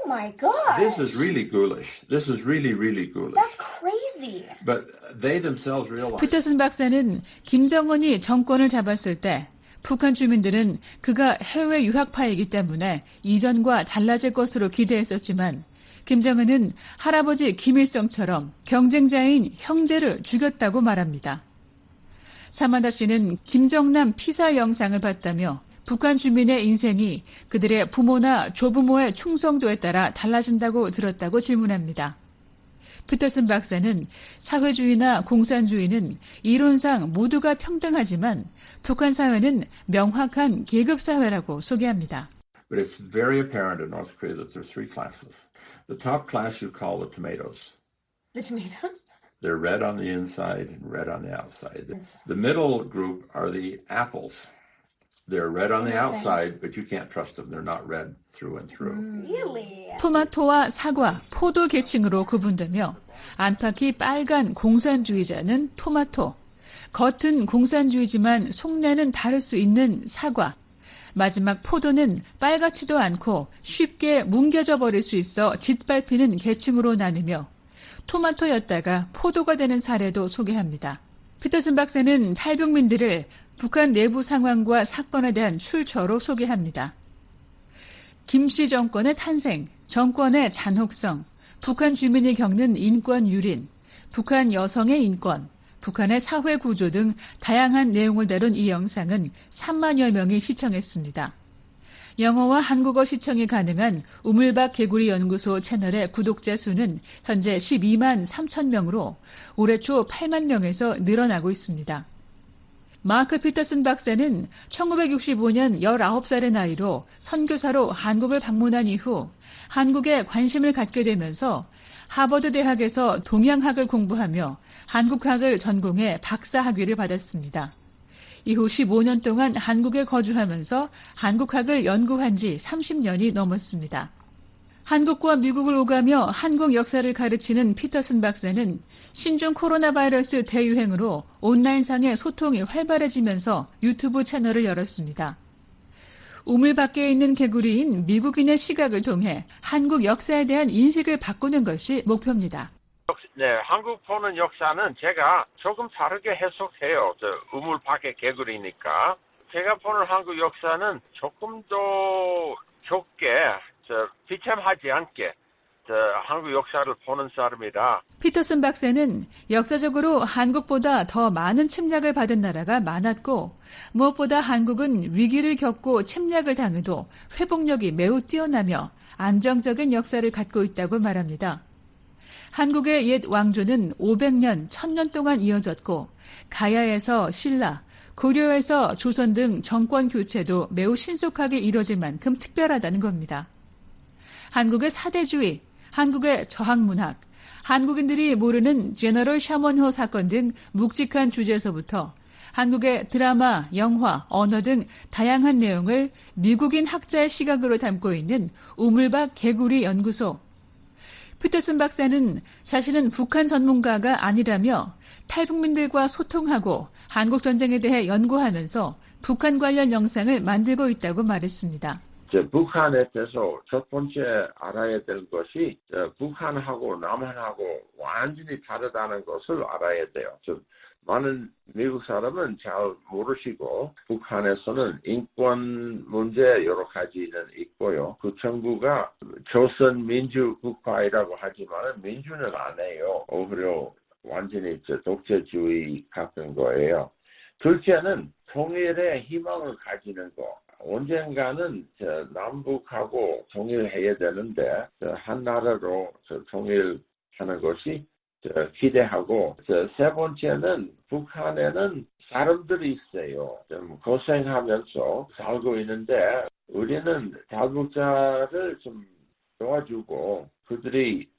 my God. This is really ghoulish. This is really, really ghoulish. That's crazy. But they themselves realize. 피터슨 박사는 김정은이 정권을 잡았을 때 북한 주민들은 그가 해외 유학파이기 때문에 이전과 달라질 것으로 기대했었지만 김정은은 할아버지 김일성처럼 경쟁자인 형제를 죽였다고 말합니다. 사마다 씨는 김정남 피사 영상을 봤다며 북한 주민의 인생이 그들의 부모나 조부모의 충성도에 따라 달라진다고 들었다고 질문합니다. 피터슨 박사는 사회주의나 공산주의는 이론상 모두가 평등하지만 북한 사회는 명확한 계급사회라고 소개합니다. But it's very apparent in North Korea that there are three classes. The top class you call the tomatoes. The tomatoes? They're red on the inside and red on the outside. The middle group are the apples. They're red on the outside, but you can't trust them. They're not red through and through. Really? 토마토와 사과, 포도 계층으로 구분되며 안팎이 빨간 공산주의자는 토마토, 겉은 공산주의지만 속내는 다를 수 있는 사과, 마지막 포도는 빨갛지도 않고 쉽게 뭉개져 버릴 수 있어 짓밟히는 계층으로 나누며 토마토였다가 포도가 되는 사례도 소개합니다. 피터슨 박사는 탈북민들을 북한 내부 상황과 사건에 대한 출처로 소개합니다. 김씨 정권의 탄생, 정권의 잔혹성, 북한 주민이 겪는 인권 유린, 북한 여성의 인권, 북한의 사회 구조 등 다양한 내용을 다룬 이 영상은 삼만여 명이 시청했습니다. 영어와 한국어 시청이 가능한 우물박 개구리 연구소 채널의 구독자 수는 현재 십이만 삼천 명으로 올해 초 팔만 명에서 늘어나고 있습니다. 마크 피터슨 박사는 천구백육십오 년 열아홉 살의 나이로 선교사로 한국을 방문한 이후 한국에 관심을 갖게 되면서 하버드 대학에서 동양학을 공부하며 한국학을 전공해 박사 학위를 받았습니다. 이후 십오 년 동안 한국에 거주하면서 한국학을 연구한 지 삼십 년이 넘었습니다. 한국과 미국을 오가며 한국 역사를 가르치는 피터슨 박사는 신종 코로나 바이러스 대유행으로 온라인상의 소통이 활발해지면서 유튜브 채널을 열었습니다. 우물 밖에 있는 개구리인 미국인의 시각을 통해 한국 역사에 대한 인식을 바꾸는 것이 목표입니다. 네, 한국 보는 역사는 제가 조금 다르게 해석해요. 저 우물 밖에 개구리니까. 제가 보는 한국 역사는 조금 더 좁게, 저 비참하지 않게 저 한국 역사를 보는 사람이라. 피터슨 박사는 역사적으로 한국보다 더 많은 침략을 받은 나라가 많았고 무엇보다 한국은 위기를 겪고 침략을 당해도 회복력이 매우 뛰어나며 안정적인 역사를 갖고 있다고 말합니다. 한국의 옛 왕조는 오백 년, 천 년 동안 이어졌고 가야에서 신라, 고려에서 조선 등 정권 교체도 매우 신속하게 이뤄질 만큼 특별하다는 겁니다. 한국의 사대주의, 한국의 저항문학, 한국인들이 모르는 제너럴 샤먼호 사건 등 묵직한 주제에서부터 한국의 드라마, 영화, 언어 등 다양한 내용을 미국인 학자의 시각으로 담고 있는 우물박 개구리 연구소. 피터슨 박사는 자신은 북한 전문가가 아니라며 탈북민들과 소통하고 한국 전쟁에 대해 연구하면서 북한 관련 영상을 만들고 있다고 말했습니다. 북한에 대해서 첫 번째 알아야 될 것이 북한하고 남한하고 완전히 다르다는 것을 알아야 돼요. 즉 많은 미국 사람은 잘 모르시고 북한에서는 인권 문제 여러 가지는 있고요. 그 정부가 조선 민주국가이라고 하지만 민주는 아니에요. 오히려 완전히 독재주의 같은 거예요. 둘째는 통일의 희망을 가지는 거. 언젠가는 남북하고 통일해야 되는데 한 나라로 통일하는 것이 기대하고 세 번째는 북한에는 사람들이 있어요. 좀 고생하면서 살고 있는데 우리는 탈북자를 좀 도와주고 그들이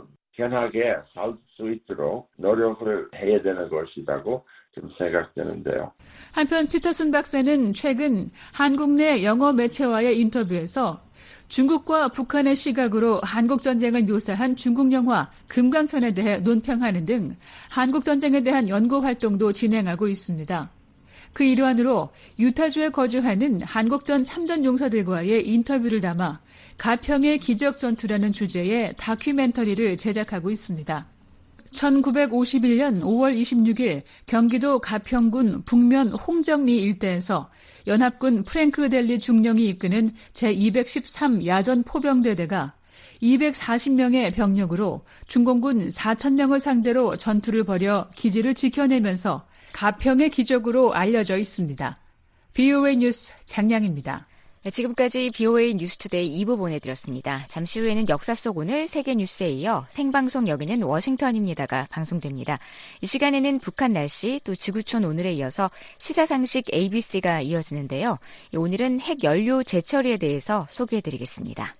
편하게 살 수 있도록 노력을 해야 되는 것이라고 좀 생각되는데요. 한편 피터슨 박사는 최근 한국 내 영어 매체와의 인터뷰에서 중국과 북한의 시각으로 한국전쟁을 묘사한 중국 영화 금강천에 대해 논평하는 등 한국전쟁에 대한 연구 활동도 진행하고 있습니다. 그 일환으로 유타주에 거주하는 한국전 참전 용사들과의 인터뷰를 담아 가평의 기적 전투라는 주제의 다큐멘터리를 제작하고 있습니다. 천구백오십일 년 오월 이십육일 경기도 가평군 북면 홍정리 일대에서 연합군 프랭크 델리 중령이 이끄는 제이백십삼 야전 포병대대가 이백사십 명의 병력으로 중공군 사천 명을 상대로 전투를 벌여 기지를 지켜내면서 가평의 기적으로 알려져 있습니다. 비오에이 뉴스 장량입니다. 네, 지금까지 비오에이 뉴스투데이 이 부 보내드렸습니다. 잠시 후에는 역사 속 오늘 세계 뉴스에 이어 생방송 여기는 워싱턴입니다가 방송됩니다. 이 시간에는 북한 날씨 또 지구촌 오늘에 이어서 시사상식 에이비씨가 이어지는데요. 오늘은 핵연료 재처리에 대해서 소개해드리겠습니다.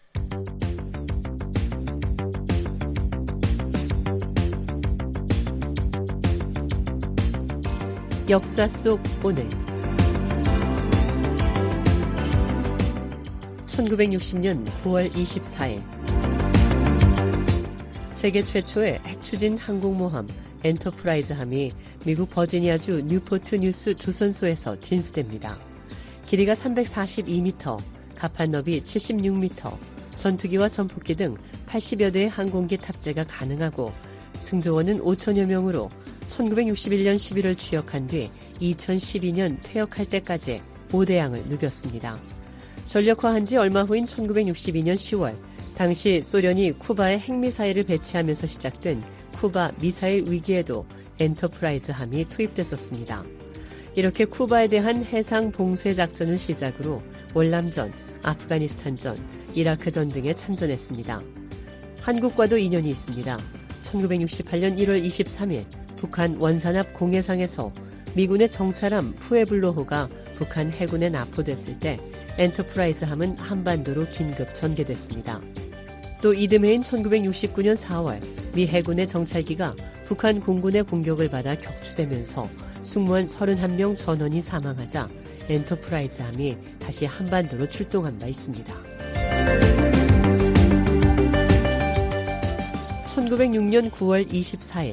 역사 속 오늘 천구백육십 년 구월 이십사일 세계 최초의 핵추진 항공모함 엔터프라이즈함이 미국 버지니아주 뉴포트 뉴스 조선소에서 진수됩니다. 길이가 삼백사십이 미터, 갑판 너비 칠십육 미터, 전투기와 전폭기 등 팔십여 대의 항공기 탑재가 가능하고 승조원은 오천여 명으로 천구백육십일 년 십일월 취역한 뒤 이천십이 년 퇴역할 때까지 오 대양을 누볐습니다. 전력화한 지 얼마 후인 천구백육십이 년 시월, 당시 소련이 쿠바에 핵미사일을 배치하면서 시작된 쿠바 미사일 위기에도 엔터프라이즈함이 투입됐었습니다. 이렇게 쿠바에 대한 해상 봉쇄 작전을 시작으로 월남전, 아프가니스탄전, 이라크전 등에 참전했습니다. 한국과도 인연이 있습니다. 천구백육십팔 년 일월 이십삼일 북한 원산 앞 공해상에서 미군의 정찰함 푸에블로호가 북한 해군에 납포됐을 때 엔터프라이즈함은 한반도로 긴급 전개됐습니다. 또 이듬해인 천구백육십구 년 사월 미 해군의 정찰기가 북한 공군의 공격을 받아 격추되면서 승무원 서른한 명 전원이 사망하자 엔터프라이즈함이 다시 한반도로 출동한 바 있습니다. 천구백육 년 구월 이십사일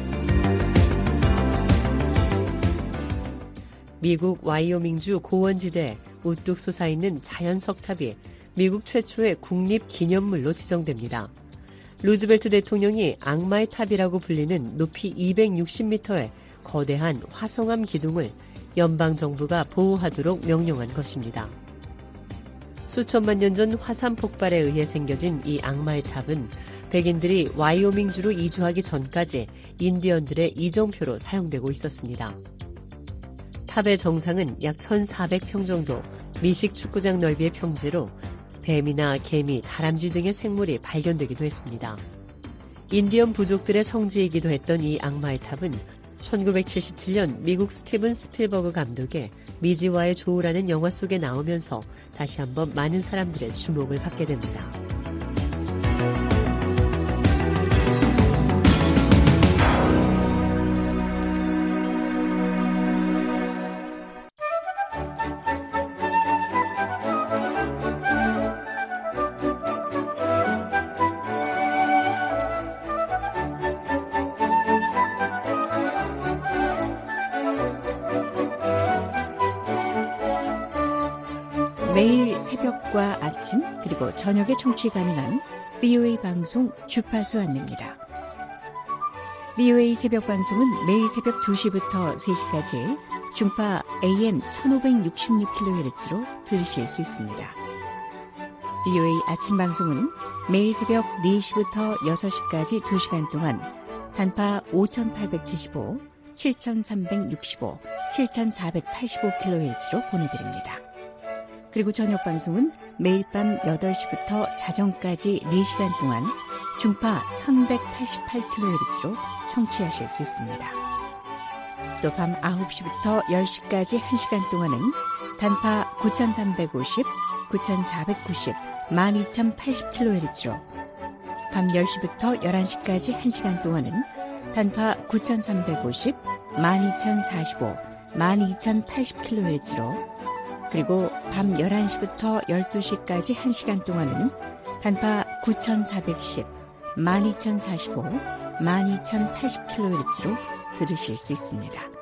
미국 와이오밍주 고원지대에 우뚝 솟아있는 자연 석탑이 미국 최초의 국립기념물로 지정됩니다. 루즈벨트 대통령이 악마의 탑이라고 불리는 높이 이백육십 미터의 거대한 화성암 기둥을 연방정부가 보호하도록 명령한 것입니다. 수천만 년 전 화산 폭발에 의해 생겨진 이 악마의 탑은 백인들이 와이오밍주로 이주하기 전까지 인디언들의 이정표로 사용되고 있었습니다. 탑의 정상은 약 천사백 평 정도 미식 축구장 넓이의 평지로 뱀이나 개미, 다람쥐 등의 생물이 발견되기도 했습니다. 인디언 부족들의 성지이기도 했던 이 악마의 탑은 천구백칠십칠 년 미국 스티븐 스필버그 감독의 미지와의 조우라는 영화 속에 나오면서 다시 한번 많은 사람들의 주목을 받게 됩니다. 매일 새벽과 아침 그리고 저녁에 청취 가능한 비오에이 방송 주파수 안내입니다. 비오에이 새벽 방송은 매일 새벽 두 시부터 세 시까지 중파 에이엠 천오백육십육 킬로헤르츠로 들으실 수 있습니다. 비오에이 아침 방송은 매일 새벽 네 시부터 여섯 시까지 두 시간 동안 단파 오천팔백칠십오, 칠천삼백육십오, 칠천사백팔십오 킬로헤르츠로 보내드립니다. 그리고 저녁 방송은 매일 밤 여덟 시부터 자정까지 네 시간 동안 중파 천백팔십팔 킬로헤르츠로 청취하실 수 있습니다. 또 밤 아홉 시부터 열 시까지 한 시간 동안은 단파 구천삼백오십, 구천사백구십, 만 이천팔십 킬로헤르츠로 밤 열 시부터 열한 시까지 한 시간 동안은 단파 구천삼백오십, 만 이천사십오, 만 이천팔십 킬로헤르츠로 그리고 밤 열한 시부터 열두 시까지 한 시간 동안은 단파 구천사백십, 만 이천사십오, 만 이천팔십 킬로헤르츠로 들으실 수 있습니다.